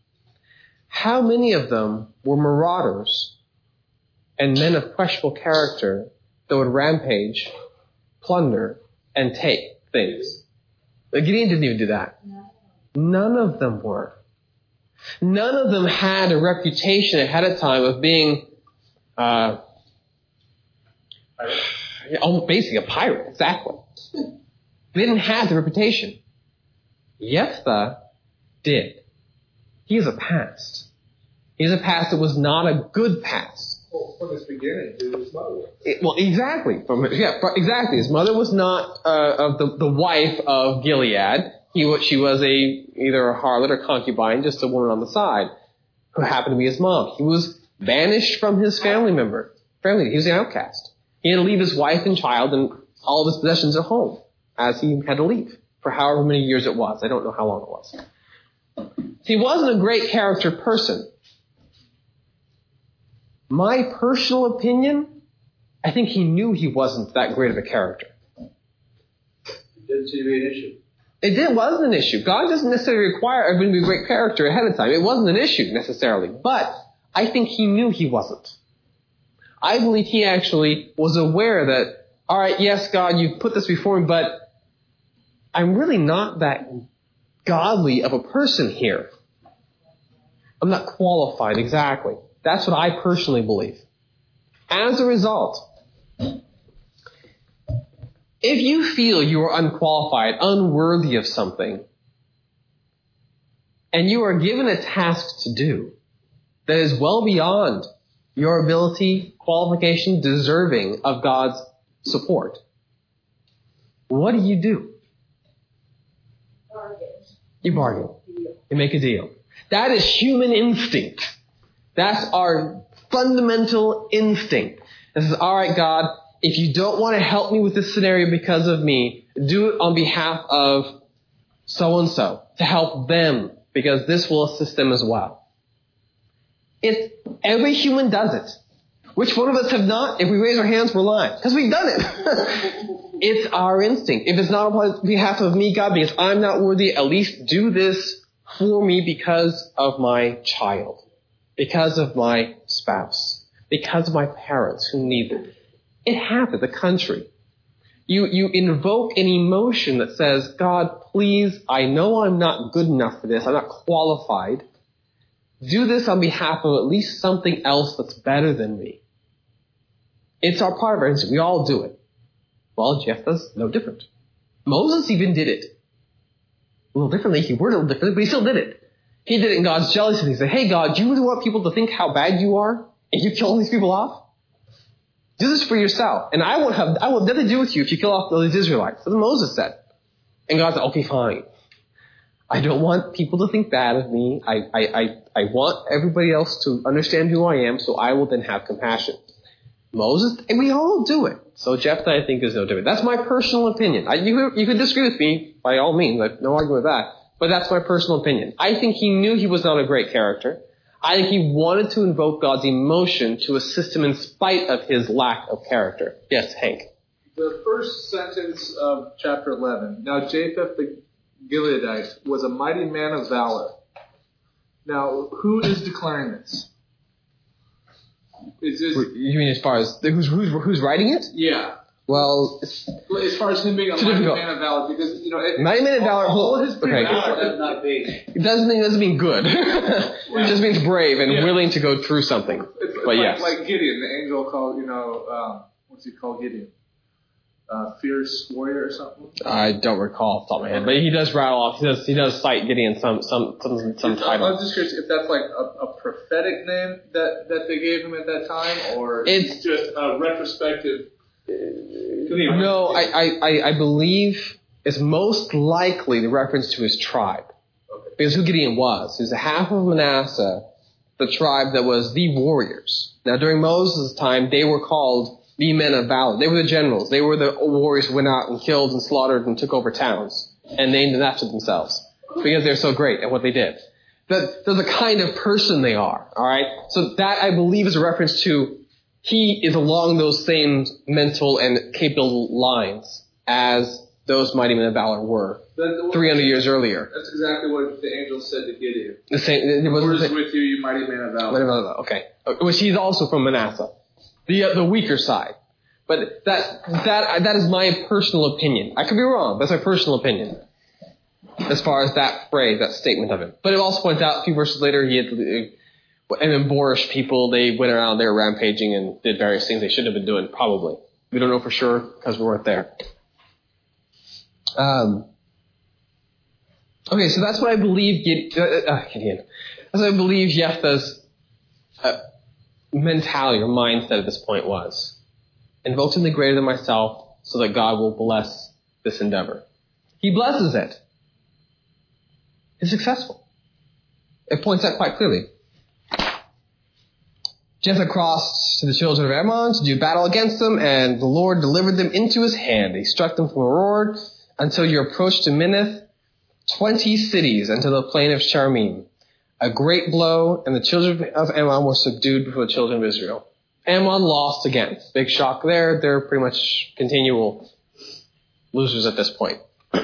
How many of them were marauders and men of questionable character that would rampage, plunder, and take things? Gideon didn't even do that. None of them were. None of them had a reputation ahead of time of being basically a pirate, exactly. They didn't have the reputation. Jephthah did. He has a past. He has a past that was not a good past. Well, from his beginning, his mother was. Exactly. Exactly. His mother was not the wife of Gilead. She was either a harlot or concubine, just a woman on the side, who happened to be his mom. He was banished from his family. He was an outcast. He had to leave his wife and child and all of his possessions at home, as he had to leave for however many years it was. I don't know how long it was. He wasn't a great character person. My personal opinion, I think he knew he wasn't that great of a character. It didn't seem to be an issue. It wasn't an issue. God doesn't necessarily require everyone to be a great character ahead of time. It wasn't an issue necessarily. But I think he knew he wasn't. I believe he actually was aware that, all right, yes, God, you've put this before me, but I'm really not that godly of a person here. I'm not qualified exactly. That's what I personally believe. As a result, if you feel you are unqualified, unworthy of something, and you are given a task to do that is well beyond your ability, qualification, deserving of God's support, what do? You bargain. You make a deal. That is human instinct. That's our fundamental instinct. This is, all right, God, if you don't want to help me with this scenario because of me, do it on behalf of so-and-so to help them, because this will assist them as well. Every human does it. Which one of us have not? If we raise our hands, we're lying. Because we've done it. It's our instinct. If it's not on behalf of me, God, because I'm not worthy, at least do this for me because of my child, because of my spouse, because of my parents who need it. It happens, the country. You invoke an emotion that says, God, please, I know I'm not good enough for this. I'm not qualified. Do this on behalf of at least something else that's better than me. It's our part of our instinct. We all do it. Well, Jephthah's no different. Moses even did it. A little differently. He worded it a little differently, but he still did it. He did it in God's jealousy. He said, hey, God, do you really want people to think how bad you are? And you kill these people off? Do this for yourself. And I will have nothing to do with you if you kill off those Israelites. That's what Moses said. And God said, okay, fine. I don't want people to think bad of me. I want everybody else to understand who I am, so I will then have compassion. Moses, and we all do it. So Jephthah, I think, is no different. That's my personal opinion. You could disagree with me, by all means. I have no argument with that. But that's my personal opinion. I think he knew he was not a great character. I think he wanted to invoke God's emotion to assist him in spite of his lack of character. Yes, Hank. The first sentence of chapter 11. Now Japheth the Gileadite was a mighty man of valor. Now, who is declaring this? Is this? You mean as far as who's writing it? Yeah. Well, as far as him being a mighty man of valor, because mighty man of valor. All his Okay. It doesn't mean good. It just means brave and willing to go through something. It's but yes, like Gideon, the angel called what's he called Gideon? Fierce warrior or something. I don't recall off the top of my head, but he does rattle off. He does cite Gideon some title. I'm just curious if that's like a prophetic name that they gave him at that time, or it's just a retrospective. No, I believe it's most likely the reference to his tribe. Okay. Because who Gideon was. He was a half of Manasseh, the tribe that was the warriors. Now during Moses' time, they were called the men of valor. They were the generals. They were the warriors who went out and killed and slaughtered and took over towns and named them after themselves because they're so great at what they did. They're the kind of person they are, all right? So that, I believe, is a reference to he is along those same mental and capable lines as those mighty men of valor were 300 years earlier. That's exactly what the angel said to Gideon. The same. Word is with you, you mighty man of valor. Okay. Which he's also from Manasseh. The weaker side. But that is my personal opinion. I could be wrong, but that's my personal opinion. As far as that phrase, that statement of him. But it also points out a few verses later, he had, and then boorish people, they went around there rampaging and did various things they shouldn't have been doing, probably. We don't know for sure because we weren't there. Okay, so that's what I believe Gideon. That's what I believe Jephthah's mentality or mindset at this point was. Invoke something greater than myself so that God will bless this endeavor. He blesses it. It's successful. It points out quite clearly. Jephthah crossed to the children of Ammon to do battle against them, and the Lord delivered them into his hand. He struck them from Aror until you approached to Minnith, 20 cities until the plain of Sharmim. A great blow, and the children of Ammon were subdued before the children of Israel. Ammon lost again. Big shock there. They're pretty much continual losers at this point.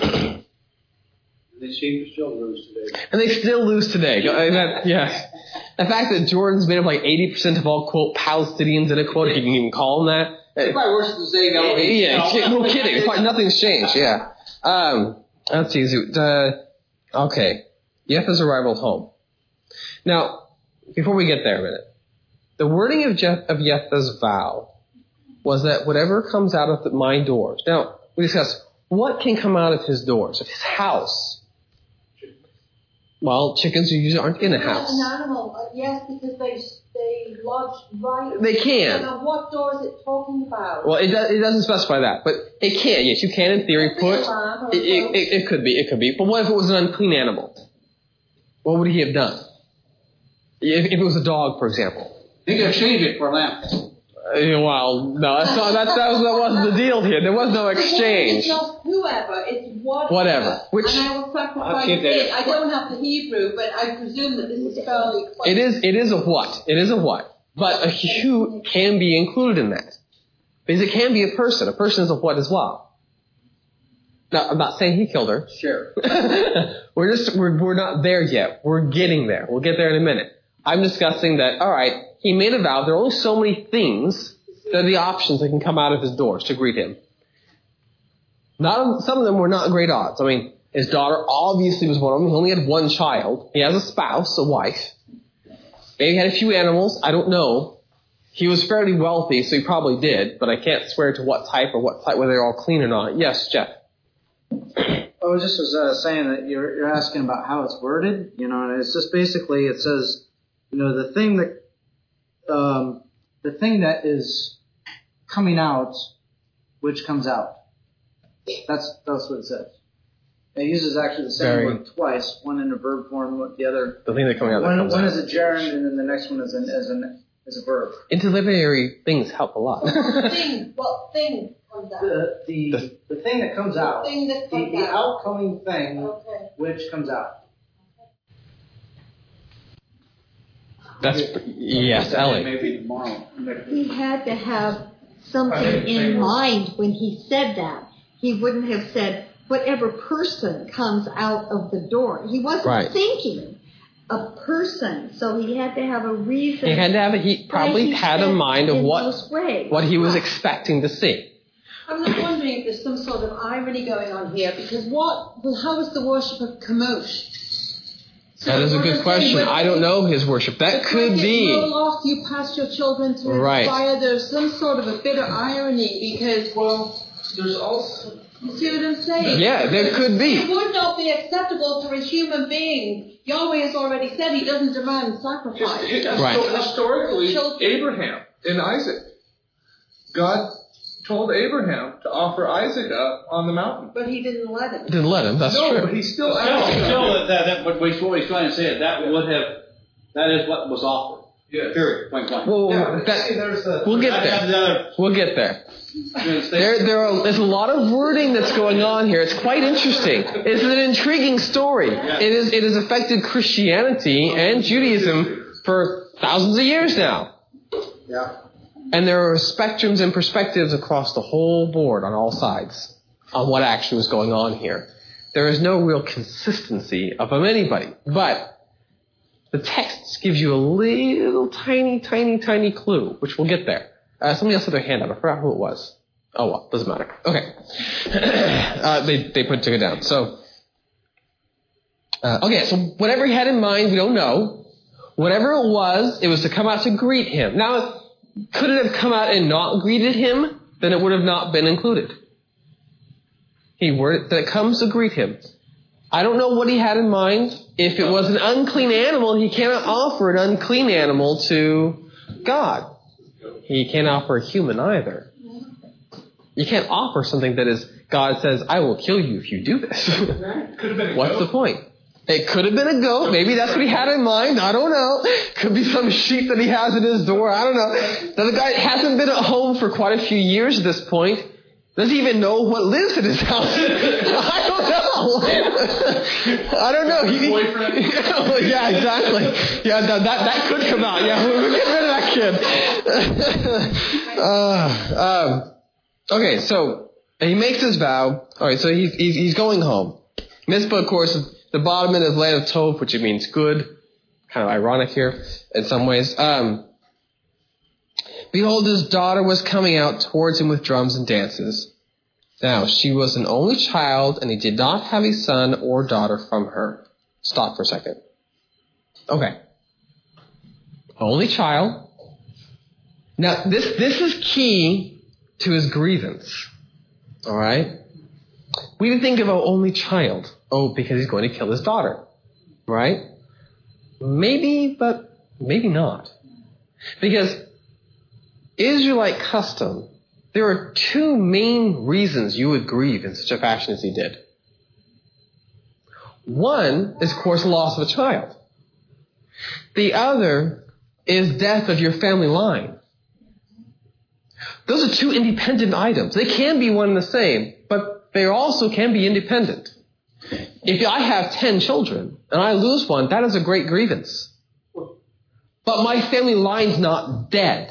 They seem to still lose today. And they still lose today. Yeah. The fact that Jordan's made up like 80% of all, quote, Palestinians in a quote, if you can even call them that. It's probably worse than saying that. Yeah, no kidding. It's probably nothing's changed, yeah. Let's see. Okay. Jephthah's arrival at home. Now, before we get there a minute, the wording of Jephthah's vow was that whatever comes out of my doors. Now, we discussed what can come out of his doors, of his house. Well, chickens usually aren't in a house. An animal, yes, because they lodge right. They can. So what door is it talking about? Well, it doesn't specify that, but it can. Yes, you can in theory put. It could be. But what if it was an unclean animal? What would he have done? If it was a dog, for example. He could exchange it for a lamb. Well, no, that wasn't the deal here. There was no exchange. It's not whoever, it's whatever. Whatever. Which, and I will sacrifice it. I don't have the Hebrew, but I presume that this is fairly close. It is a what. It is a what. But a who can be included in that. Because it can be a person. A person is a what as well. Now, I'm not saying he killed her. Sure. We're not there yet. We're getting there. We'll get there in a minute. I'm discussing that, alright, he made a vow. There are only so many things that are the options that can come out of his doors to greet him. Some of them were not great odds. I mean, his daughter obviously was one of them. He only had one child. He has a spouse, a wife. Maybe he had a few animals. I don't know. He was fairly wealthy, so he probably did, but I can't swear to what type, whether they're all clean or not. Yes, Jeff? I just was saying that you're asking about how it's worded, and it's just basically, it says, the thing that is coming out, which comes out. That's what it says. It uses actually the same word twice, one in a verb form, the other. The thing that coming out. One is a gerund, and then the next one is a verb. Interlineary things help a lot. What thing comes out? The thing that comes out. The thing that comes the outcoming thing, which comes out. Yes, Ellie. Maybe tomorrow. He had to have something in mind when he said that. He wouldn't have said, whatever person comes out of the door. He wasn't thinking a person, so he had to have a reason. He probably had a mind of what he was expecting to see. I'm not wondering if there's some sort of irony going on here, because how is the worship of Chemosh? That is a good question. I don't know his worship. That could be. Roll off, you pass your children to fire. There's some sort of a bitter irony because, there's also. You see what I'm saying? Yeah, there could be. It would not be acceptable for a human being. Yahweh has already said he doesn't demand sacrifice. Historically, Abraham and Isaac. God told Abraham to offer Isaac up on the mountain. But he didn't let him. Didn't let him, that's true. No, but he still asked. What he's trying to say is that is what was offered. Yes. Period. Point blank. We'll get there. We'll get there. There's a lot of wording that's going on here. It's quite interesting. It's an intriguing story. Yeah. It has affected Christianity and Judaism for thousands of years now. Yeah. And there are spectrums and perspectives across the whole board on all sides on what actually was going on here. There is no real consistency from anybody. But the text gives you a little tiny clue, which we'll get there. Somebody else had their hand up. I forgot who it was. Oh well, doesn't matter. Okay. They took it down. So, so whatever he had in mind, we don't know. Whatever it was to come out to greet him. Now, could it have come out and not greeted him? Then it would have not been included. He worded that it comes to greet him. I don't know what he had in mind. If it was an unclean animal, he cannot offer an unclean animal to God. He can't offer a human either. You can't offer something that is, God says, I will kill you if you do this. What's the point? It could have been a goat. Maybe that's what he had in mind. I don't know. Could be some sheep that he has at his door. I don't know. The guy hasn't been at home for quite a few years at this point. Doesn't even know what lives in his house. I don't know. I don't know. Yeah, exactly. Yeah, that could come out. Yeah, we'll get rid of that kid. Okay, so he makes his vow. All right, so he's going home. Mizpah, of course, the bottom in his land of Tov, which means good. Kind of ironic here in some ways. Behold, his daughter was coming out towards him with drums and dances. Now, she was an only child, and he did not have a son or daughter from her. Stop for a second. Okay. Only child. Now, this is key to his grievance. All right? We didn't think of an only child. Oh, because he's going to kill his daughter. Right? Maybe, but maybe not. Because Israelite custom, there are two main reasons you would grieve in such a fashion as he did. One is, of course, loss of a child. The other is death of your family line. Those are two independent items. They can be one and the same, but they also can be independent. If I have 10 children and I lose one, that is a great grievance. But my family line's not dead.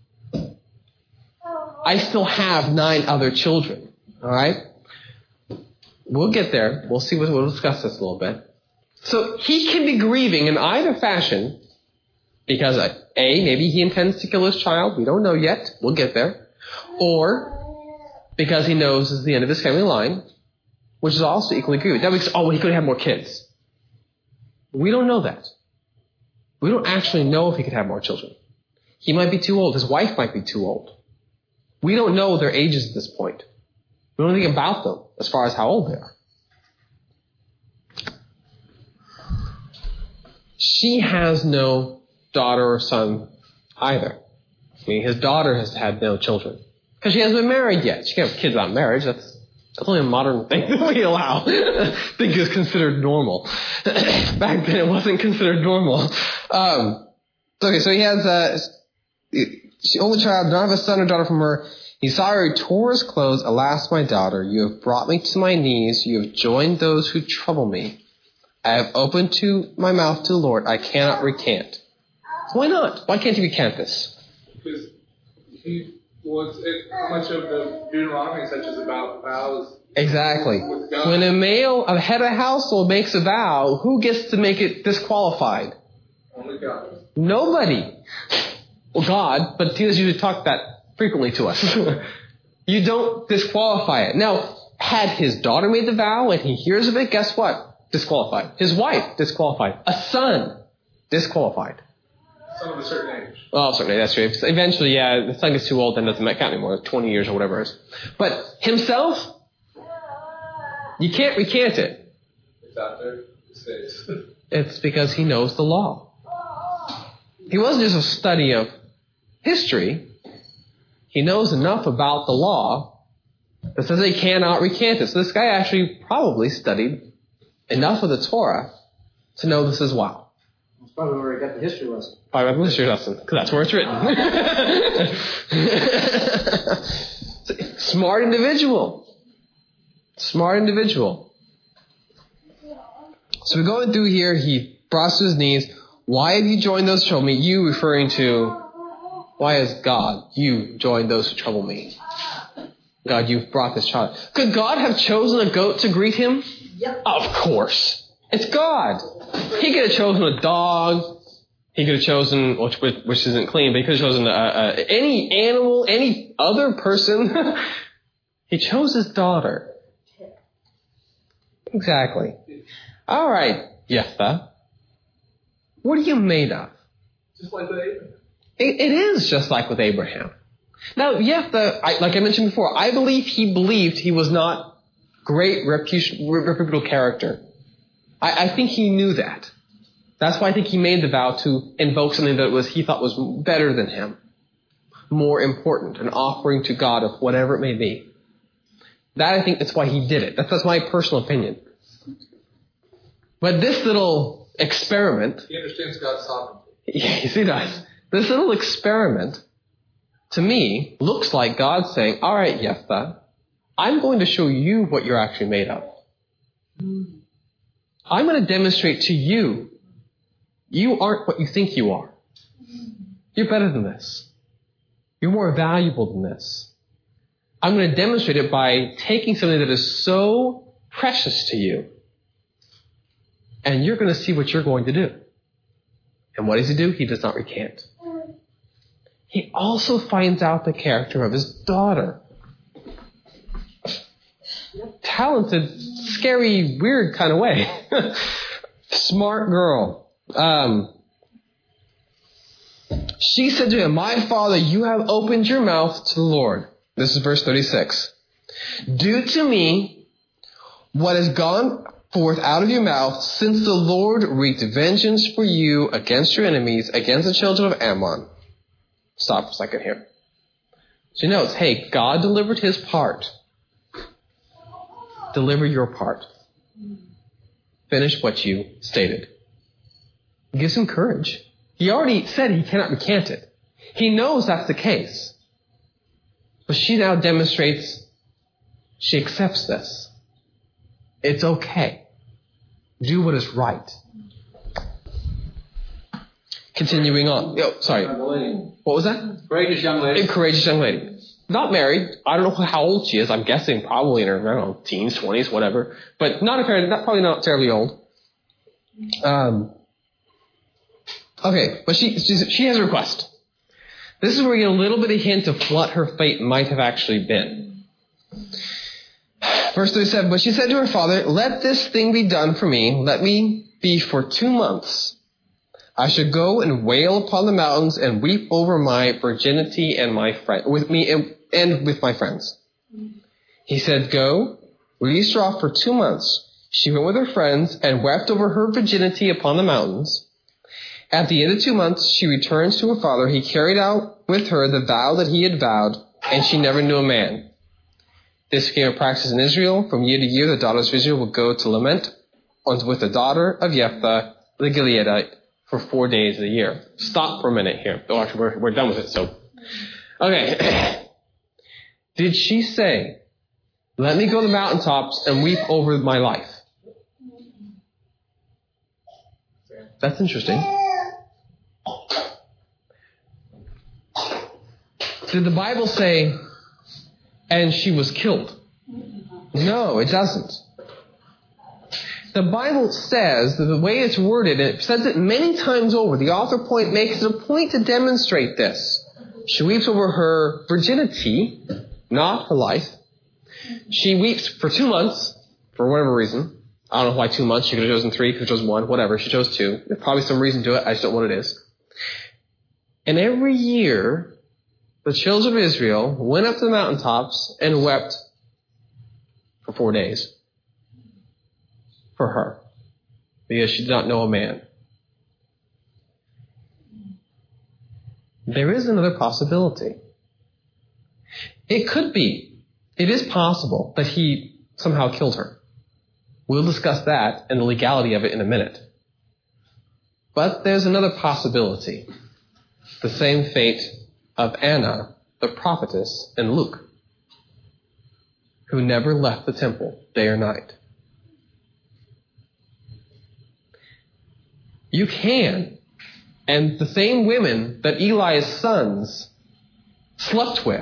I still have 9 other children. All right? We'll get there. We'll discuss this a little bit. So he can be grieving in either fashion because maybe he intends to kill his child. We don't know yet. We'll get there. Or because he knows this is the end of his family line, which is also equally grieving. That means, he could have more kids. We don't know that. We don't actually know if he could have more children. He might be too old. His wife might be too old. We don't know their ages at this point. We don't know anything about them as far as how old they are. She has no daughter or son either. I mean, his daughter has had no children. Because she hasn't been married yet. She can't have kids without marriage. That's only a modern thing that we allow. I think is considered normal. Back then it wasn't considered normal. So he has the only child, did not have a son or daughter from her. He saw her, he tore his clothes. Alas, my daughter, you have brought me to my knees. You have joined those who trouble me. I have opened to my mouth to the Lord. I cannot recant. So why not? Why can't he recant this? Because how much of the Deuteronomy is such as about vows? Exactly. When a head of household makes a vow, who gets to make it disqualified? Only God. Nobody. Well, God, but he doesn't usually talk that frequently to us. You don't disqualify it. Now, had his daughter made the vow and he hears of it, guess what? Disqualified. His wife, disqualified. A son, disqualified. Son of a certain age. Oh, certainly, that's true. Eventually, the son gets too old and doesn't count anymore, 20 years or whatever it is. But himself, you can't recant it. It's out there. It stays. It's because he knows the law. He wasn't just a study of history. He knows enough about the law that says he cannot recant it. So this guy actually probably studied enough of the Torah to know this as well. That's probably where he got the history lesson. Probably got the history lesson, because that's where it's written. Smart individual. So we're going through here, he brought to his knees. Why have you joined those who trouble me? You referring to, why has God, you joined those who trouble me? God, you've brought this child. Could God have chosen a goat to greet him? Yep. Of course. It's God. He could have chosen a dog. He could have chosen, which isn't clean, but he could have chosen any animal, any other person. He chose his daughter. Exactly. All right, Jephthah. What are you made of? Just like with Abraham. It is just like with Abraham. Now, Jephthah, like I mentioned before, I believe he believed he was not great reputable character. I think he knew that. That's why I think he made the vow to invoke something that he thought was better than him, more important, an offering to God of whatever it may be. I think that's why he did it. That's my personal opinion. But this little experiment... He understands God's sovereignty. Yes, he does. This little experiment, to me, looks like God saying, all right, Jephthah, I'm going to show you what you're actually made of. I'm going to demonstrate to you, you aren't what you think you are. You're better than this. You're more valuable than this. I'm going to demonstrate it by taking something that is so precious to you, and you're going to see what you're going to do. And what does he do? He does not recant. He also finds out the character of his daughter. Talented, scary, weird kind of way. Smart girl. She said to him, my father, you have opened your mouth to the Lord. This is verse 36. Do to me what has gone forth out of your mouth, since the Lord wreaked vengeance for you against your enemies, against the children of Ammon. Stop for a second here. She notes, hey, God delivered his part. Deliver your part. Finish what you stated. It gives him courage. He already said he cannot recant it. He knows that's the case. But she now demonstrates she accepts this. It's okay. Do what is right. Continuing on. Oh, sorry. What was that? Courageous young lady. A courageous young lady. Not married. I don't know how old she is. I'm guessing probably in her, I don't know, teens, 20s, whatever. But probably not terribly old. Okay, but she has a request. This is where we get a little bit of hint of what her fate might have actually been. Verse 37, but she said to her father, let this thing be done for me. Let me be for 2 months. I should go and wail upon the mountains and weep over my virginity and my with me and with my friends. He said, go, release her off for 2 months. She went with her friends and wept over her virginity upon the mountains. At the end of 2 months, she returns to her father. He carried out with her the vow that he had vowed, and she never knew a man. This became a practice in Israel. From year to year, the daughters of Israel would go to lament with the daughter of Jephthah, the Gileadite, for 4 days of the year. Stop for a minute here. Oh, actually, we're done with it, so. Okay. Did she say, let me go to the mountaintops and weep over my life? That's interesting. Did the Bible say, and she was killed? No, it doesn't. The Bible says that the way it's worded, and it says it many times over, the author makes it a point to demonstrate this. She weeps over her virginity, not her life. She weeps for 2 months, for whatever reason. I don't know why 2 months. She could have chosen 3, could have chosen 1, whatever. She chose 2. There's probably some reason to it. I just don't know what it is. And every year, the children of Israel went up to the mountaintops and wept for 4 days for her, because she did not know a man. There is another possibility. It is possible that he somehow killed her. We'll discuss that and the legality of it in a minute. But there's another possibility. The same fate of Anna, the prophetess, in Luke, who never left the temple day or night. You can, and the same women that Eli's sons slept with,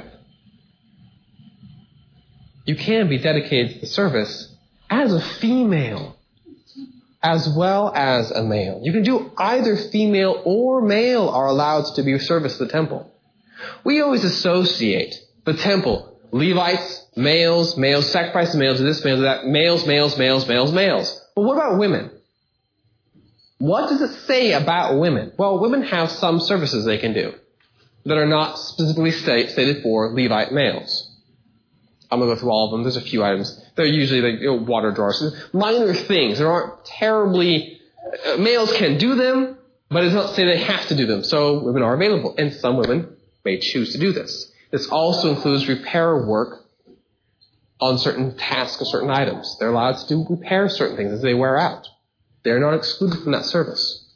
you can be dedicated to the service as a female, as well as a male. You can do either female or male are allowed to be of service to the temple. We always associate the temple, Levites, males, sacrifice to males, this, males, that, males. But what about women? What does it say about women? Well, women have some services they can do that are not specifically stated for Levite males. I'm going to go through all of them. There's a few items. They're usually like water drawers. Minor things. There aren't terribly... males can do them, but it's not to say they have to do them. So women are available. And some women may choose to do this. This also includes repair work on certain tasks or certain items. They're allowed to do repair certain things as they wear out. They're not excluded from that service.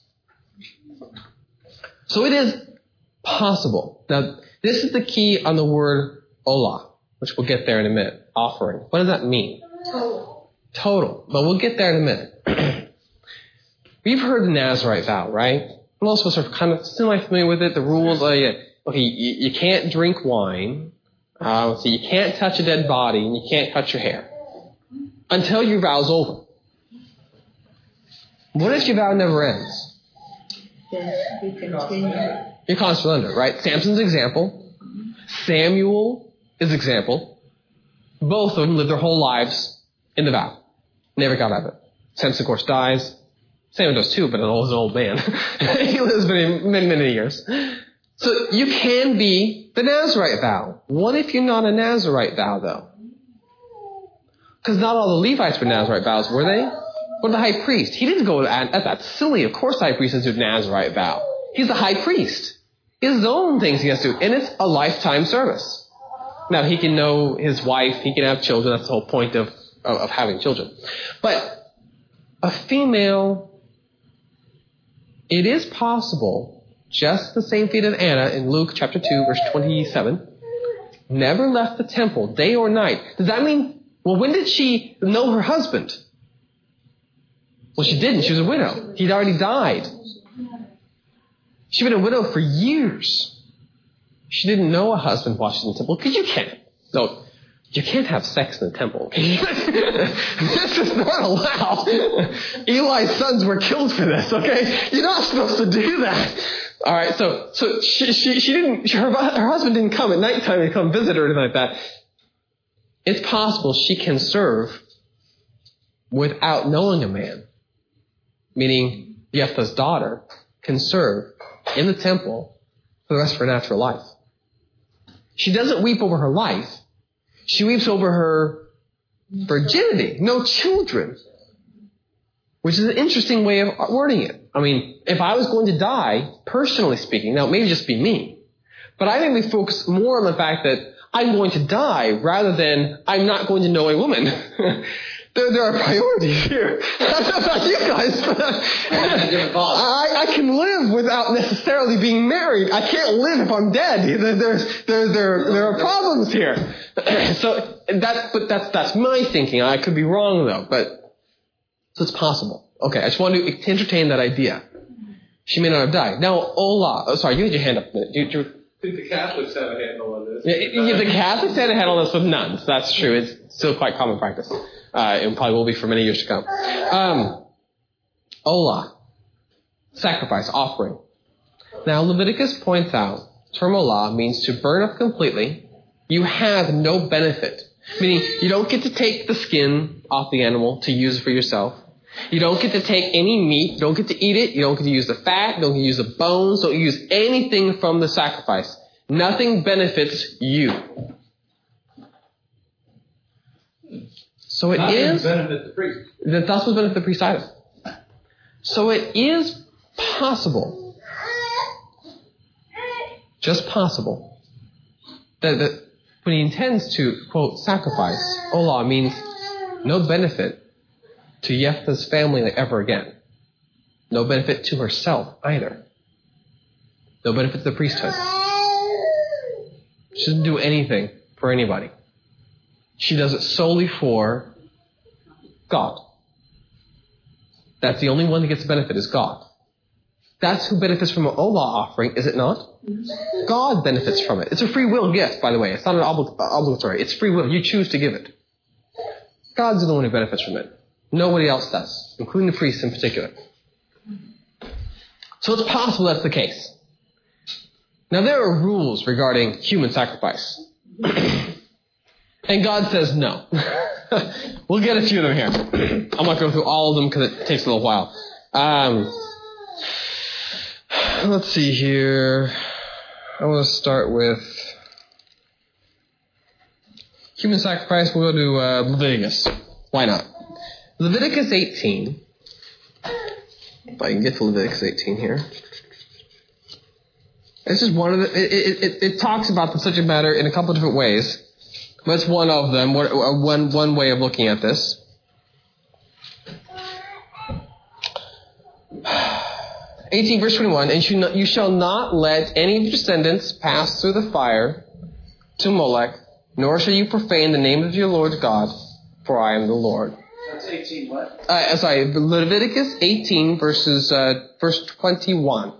So it is possible. Now, this is the key on the word olah, which we'll get there in a minute. Offering. What does that mean? Total. But we'll get there in a minute. We've heard the Nazarite vow, right? Most of us are kind of semi-familiar with it. The rules are, you can't drink wine. So you can't touch a dead body, and you can't cut your hair until your vow's over. What if your vow never ends? Then we continue. You're constantly under, right? Samson's example. Samuel is example. Both of them lived their whole lives in the vow. Never got out of it. Samson, of course, dies. Samuel does too, but he's an old man. He lives many years. So you can be the Nazarite vow. What if you're not a Nazarite vow, though? Because not all the Levites were Nazarite vows, were they? What about the high priest? He didn't go at that silly. Of course the high priest has to do a Nazirite vow. He's the high priest. He has his own things he has to do. And it's a lifetime service. Now, he can know his wife. He can have children. That's the whole point of having children. But a female, it is possible, just the same feat of Anna in Luke chapter 2, verse 27, never left the temple day or night. Does that mean, well, when did she know her husband? Well, she didn't. She was a widow. He'd already died. She'd been a widow for years. She didn't know a husband while she was in the temple. Because you can't have sex in the temple. This is not allowed. Eli's sons were killed for this, okay? You're not supposed to do that. All right, so she didn't, her husband didn't come at nighttime to come visit her or anything like that. It's possible she can serve without knowing a man. Meaning, Jephthah's daughter can serve in the temple for the rest of her natural life. She doesn't weep over her life. She weeps over her virginity. No children. Which is an interesting way of wording it. I mean, if I was going to die, personally speaking, now it may just be me, but I think we focus more on the fact that I'm going to die rather than I'm not going to know a woman. There are priorities here. I don't know about you guys, but I can live without necessarily being married. I can't live if I'm dead. There are problems here. So that's my thinking. I could be wrong though, so it's possible. Okay, I just want to entertain that idea. She may not have died. Now, Ola, sorry, you had your hand up. I think the Catholics have a handle on this. Yeah, the Catholics had a handle on this with nuns. That's true. It's still quite common practice. It probably will be for many years to come. Olah, sacrifice, offering. Now, Leviticus points out, term olah means to burn up completely. You have no benefit. Meaning, you don't get to take the skin off the animal to use it for yourself. You don't get to take any meat. You don't get to eat it. You don't get to use the fat. You don't get to use the bones. Don't use anything from the sacrifice. Nothing benefits you. So it is. Benefit the priest. That thus would benefit the priest either. So it is possible, just possible, that when he intends to, quote, sacrifice, olah means no benefit to Jephthah's family ever again. No benefit to herself either. No benefit to the priesthood. She doesn't do anything for anybody. She does it solely for God. That's the only one that gets the benefit is God. That's who benefits from an olah offering, is it not? God benefits from it. It's a free will gift, by the way. It's not an obligatory. It's free will. You choose to give it. God's the one who benefits from it. Nobody else does, including the priests in particular. So it's possible that's the case. Now there are rules regarding human sacrifice. And God says no. We'll get a few of them here. I'm not going to go through all of them because it takes a little while. Let's see here. I want to start with human sacrifice. We'll go to Leviticus. Why not? Leviticus 18. If I can get to Leviticus 18 here. This is one of the. It talks about the subject matter in a couple of different ways. That's one of them. One way of looking at this. 18 verse 21. And you shall not let any of your descendants pass through the fire to Molech, nor shall you profane the name of your Lord God, for I am the Lord. That's 18 what? Leviticus 18 verse 21.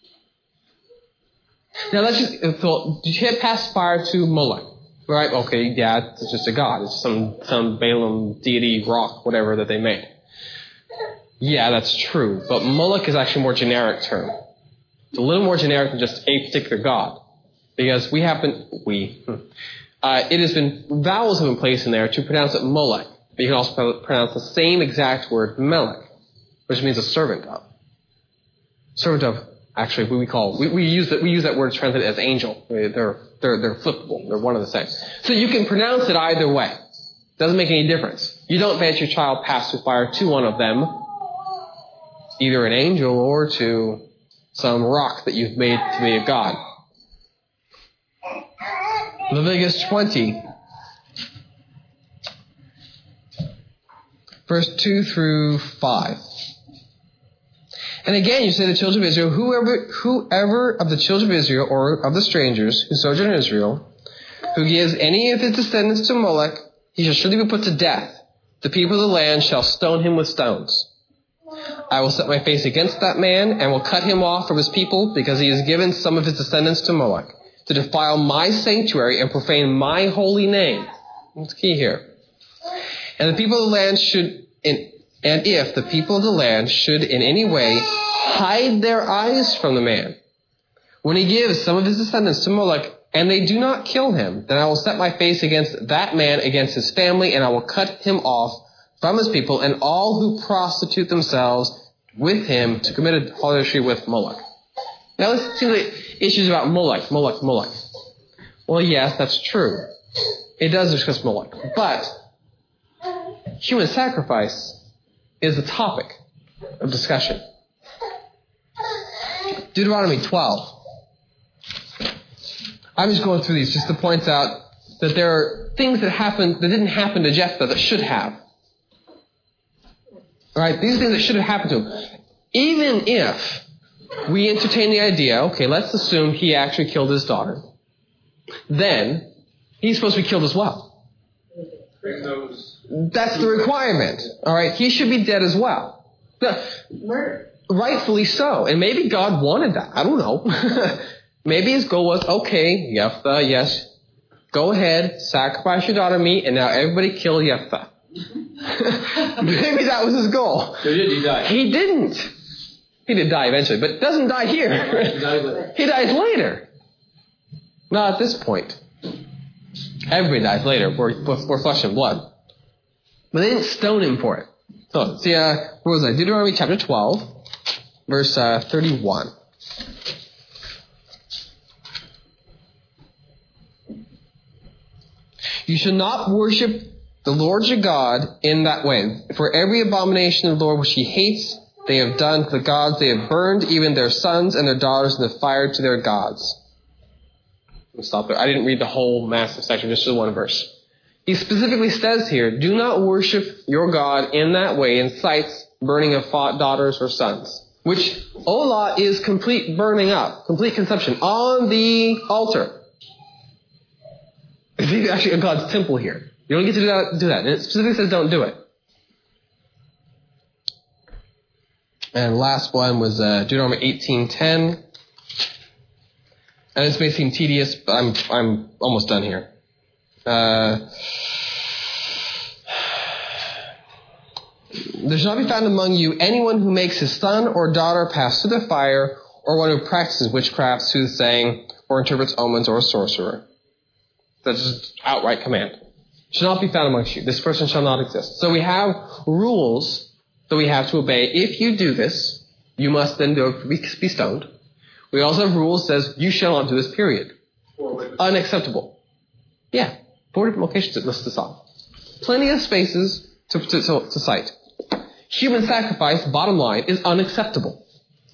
Now let's just you can't pass fire to Molech. Right? Okay, yeah, it's just a god. It's some Balaam deity rock, whatever that they made. Yeah, that's true. But Moloch is actually a more generic term. It's a little more generic than just a particular god. Because it has been, vowels have been placed in there to pronounce it Molech. But you can also pronounce the same exact word Melech, which means a servant of. Servant of, actually, we use that word to translate it as angel. They're flippable. They're one and the same. So you can pronounce it either way. Doesn't make any difference. You don't let your child pass through fire to one of them, either an angel or to some rock that you've made to be a god. Leviticus 20, verse 2 through 5. And again, you say to the children of Israel, whoever of the children of Israel or of the strangers who sojourn in Israel, who gives any of his descendants to Molech, he shall surely be put to death. The people of the land shall stone him with stones. I will set my face against that man and will cut him off from his people because he has given some of his descendants to Molech to defile my sanctuary and profane my holy name. That's key here. And the people of the land if the people of the land should in any way hide their eyes from the man, when he gives some of his descendants to Molech, and they do not kill him, then I will set my face against that man, against his family, and I will cut him off from his people and all who prostitute themselves with him to commit adultery with Molech. Now let's see the issues about Molech. Well, yes, that's true. It does discuss Molech. But human sacrifice is the topic of discussion. Deuteronomy 12. I'm just going through these just to point out that there are things that didn't happen to Jephthah that should have. All right, these things that should have happened to him. Even if we entertain the idea, okay, let's assume he actually killed his daughter, then he's supposed to be killed as well. That's the requirement. All right, he should be dead as well. Rightfully so. And maybe God wanted that. I don't know. Maybe his goal was, okay, Jephthah, yes, go ahead, sacrifice your daughter to me, and now everybody kill Jephthah. Maybe that was his goal. So did he die? He didn't. He did die eventually, but doesn't die here. He dies later. Not at this point. Everybody dies later. We're flesh and blood. But they didn't stone him for it. So, see, what was that? Deuteronomy chapter 12, verse 31. You shall not worship the Lord your God in that way. For every abomination of the Lord which he hates, they have done to the gods. They have burned even their sons and their daughters in the fire to their gods. Let's stop there. I didn't read the whole massive section, just the one verse. He specifically says here, do not worship your God in that way, incites burning of daughters or sons. Which, Olah is complete burning up, complete consumption on the altar. It's actually a God's temple here. You don't get to do that. And it specifically says don't do it. And last one was Deuteronomy 18:10. And this may seem tedious, but I'm almost done here. There shall not be found among you anyone who makes his son or daughter pass through the fire, or one who practices witchcraft, soothsaying, or interprets omens, or a sorcerer. That's just outright command. Shall not be found amongst you. This person shall not exist. So we have rules that we have to obey. If you do this, you must then be stoned. We also have rules that says you shall not do this, period. Unacceptable. Yeah. 4 different locations it lists this off. Plenty of spaces to cite. Human sacrifice, bottom line, is unacceptable.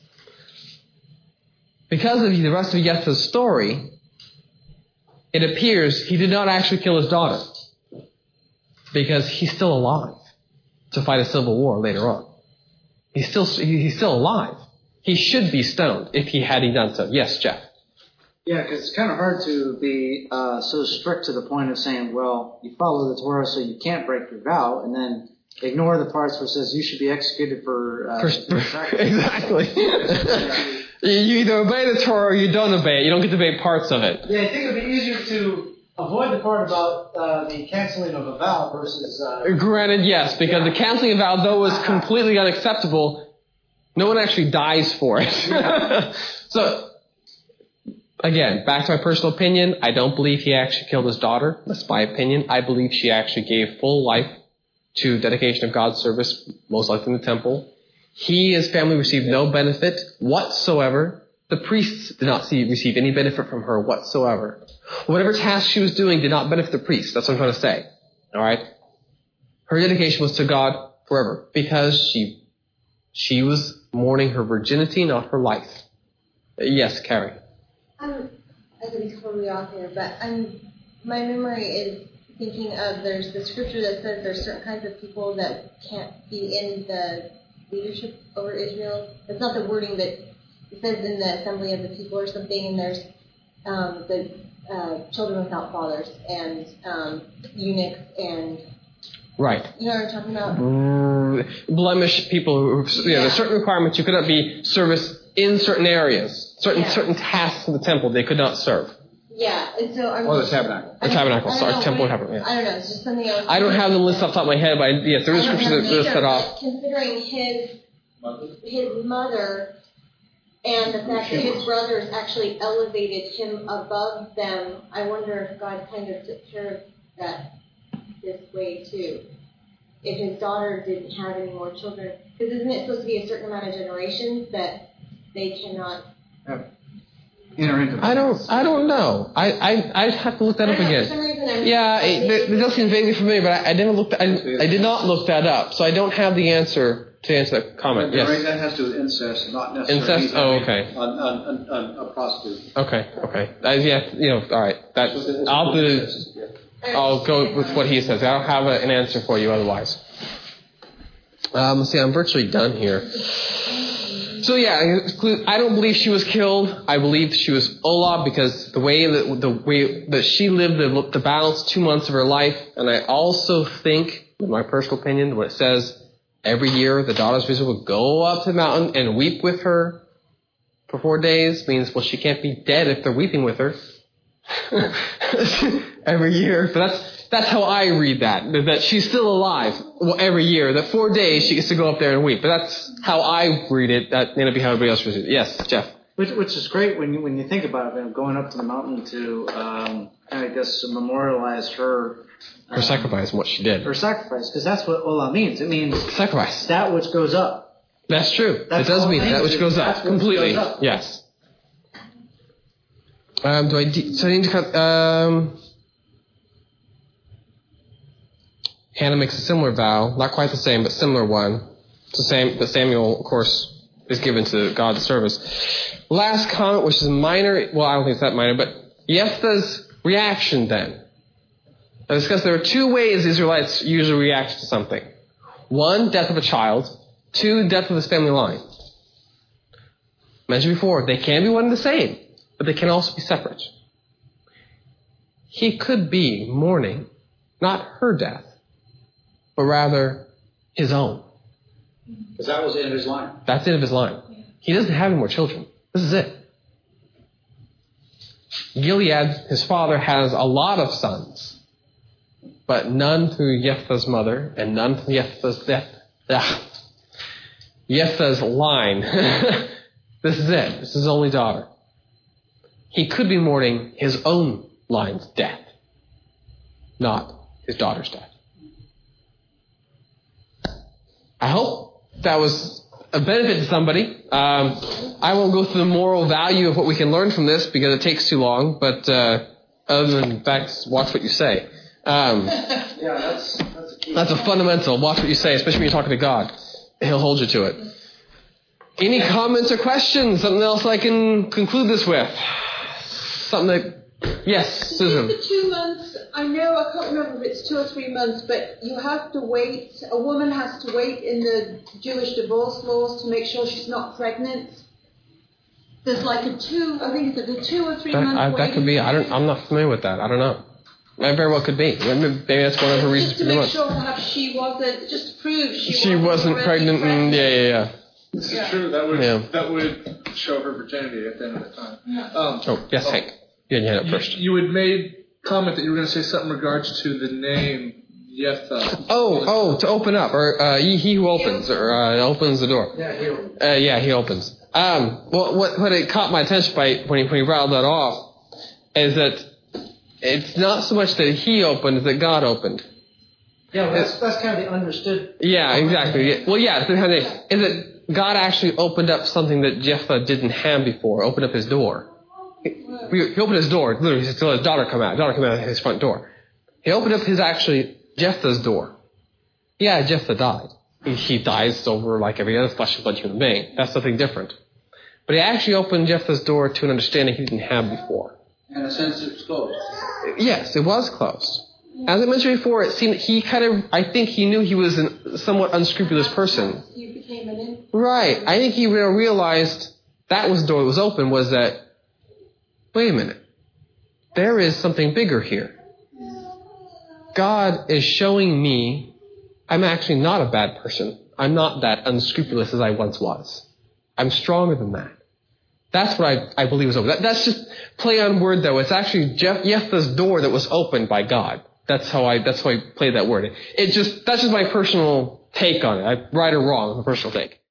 Because of the rest of Jephthah's story, it appears he did not actually kill his daughter. Because he's still alive to fight a civil war later on. He's still alive. He should be stoned if he had done so. Yes, Jeff. Yeah, because it's kind of hard to be so strict to the point of saying, well, you follow the Torah so you can't break your vow, and then ignore the parts where it says you should be executed for exactly. You either obey the Torah or you don't obey it. You don't get to obey parts of it. Yeah, I think it would be easier to avoid the part about the canceling of a vow versus... Granted, yes, because the canceling of a vow, though, is completely unacceptable, no one actually dies for it. Yeah. So, again, back to my personal opinion, I don't believe he actually killed his daughter. That's my opinion. I believe she actually gave full life to dedication of God's service, most likely in the temple. He and his family received no benefit whatsoever. The priests did not receive any benefit from her whatsoever. Whatever task she was doing did not benefit the priests. That's what I'm trying to say. All right? Her dedication was to God forever because she was mourning her virginity, not her life. Yes, Carrie. I could be totally off here, but my memory is thinking of there's the scripture that says there's certain kinds of people that can't be in the leadership over Israel. It's not the wording, but it says in the assembly of the people or something, and there's the children without fathers and eunuchs and... Right. You know what I'm talking about? Blemish people. There's certain requirements. You could not be service in certain areas. Certain tasks of the temple they could not serve. Yeah, and so I'm... Or the tabernacle. The tabernacle, temple and tabernacle. Yeah. I don't know, it's just something else. I don't have the list off the top of my head, but yes, there is scripture that lists that off. Considering his mother and the fact that his brothers actually elevated him above them, I wonder if God kind of took care of that this way too. If his daughter didn't have any more children, because isn't it supposed to be a certain amount of generations that they cannot enter into? I don't know. I'd have to look that up again. For some reason It does seem vaguely familiar, but I did not look that up, so I don't have the answer to answer that comment. Yes. That has to do with incest, not necessarily incest. Oh, okay. On a prostitute. Okay. All right. I'll go with what he says. I don't have an answer for you otherwise. I'm virtually done here. So I don't believe she was killed. I believe she was Olah because the way that she lived the balanced 2 months of her life, and I also think, in my personal opinion, when it says every year the daughters of Israel would go up to the mountain and weep with her for 4 days means she can't be dead if they're weeping with her. Every year. So that's how I read that she's still alive every year. That 4 days she gets to go up there and weep. But that's how I read it. That may not be how everybody else reads it. Yes, Jeff. Which is great when you think about it, going up to the mountain to memorialize her sacrifice and what she did. Her sacrifice, because that's what Olah means. It means sacrifice. That which goes up. That's true. It does mean that which goes up completely. Goes up. Yes. So I need to cut. Hannah makes a similar vow, not quite the same, but similar one. It's the same that Samuel, of course, is given to God's service. Last comment, which is minor. Well, I don't think it's that minor, but Jephthah's reaction then. I discussed there are 2 ways the Israelites usually react to something. 1, death of a child. 2, death of his family line. Mentioned before, they can be one and the same, but they can also be separate. He could be mourning, not her death, but rather his own. Because that was the end of his line. That's the end of his line. He doesn't have any more children. This is it. Gilead, his father, has a lot of sons, but none through Jephthah's mother, and none from Jephthah's line. This is it. This is his only daughter. He could be mourning his own line's death, not his daughter's death. I hope that was a benefit to somebody. I won't go through the moral value of what we can learn from this because it takes too long, but other than that, watch what you say. That's a key. That's a fundamental. Watch what you say, especially when you're talking to God. He'll hold you to it. Any comments or questions? Something else I can conclude this with? Something that... Yes, Susan. The 2 months, I can't remember if it's 2 or 3 months, but you have to wait, a woman has to wait in the Jewish divorce laws to make sure she's not pregnant. There's like I think it's a 2 or 3 months that could be, I'm not familiar with that. I don't know. It very well could be. Maybe that's one of her reasons to make sure perhaps she wasn't, just to prove she wasn't pregnant. And, yeah. This is true. That would show her virginity at the end of the time. Yes, Hank. You had your hand up first. You had made comment that you were going to say something in regards to the name Jephthah. To open up, or he who opens, or opens the door. Yeah, he opens. What it caught my attention when he rattled that off is that it's not so much that he opened as that God opened. Yeah, that's kind of the understood. Yeah, exactly. Well, yeah, is that God actually opened up something that Jephthah didn't have before. Opened up his door. He opened his door. Literally, he said, "Let his daughter come out." Daughter come out of his front door. He opened up Jephthah's door. Yeah, Jephthah died. He dies over like every other flesh and blood human being. That's nothing different. But he actually opened Jephthah's door to an understanding he didn't have before. In a sense, it's closed. Yes, it was closed. As I mentioned before, it seemed I think he knew he was a somewhat unscrupulous person. You became an Right. I think he realized that was the door that was open, was that, wait a minute, there is something bigger here. God is showing me I'm actually not a bad person. I'm not that unscrupulous as I once was. I'm stronger than that. That's what I believe was open. That's just play on word, though. It's actually Jephthah's door that was opened by God. That's how I played that word. That's just my personal take on it. Right or wrong, my personal take.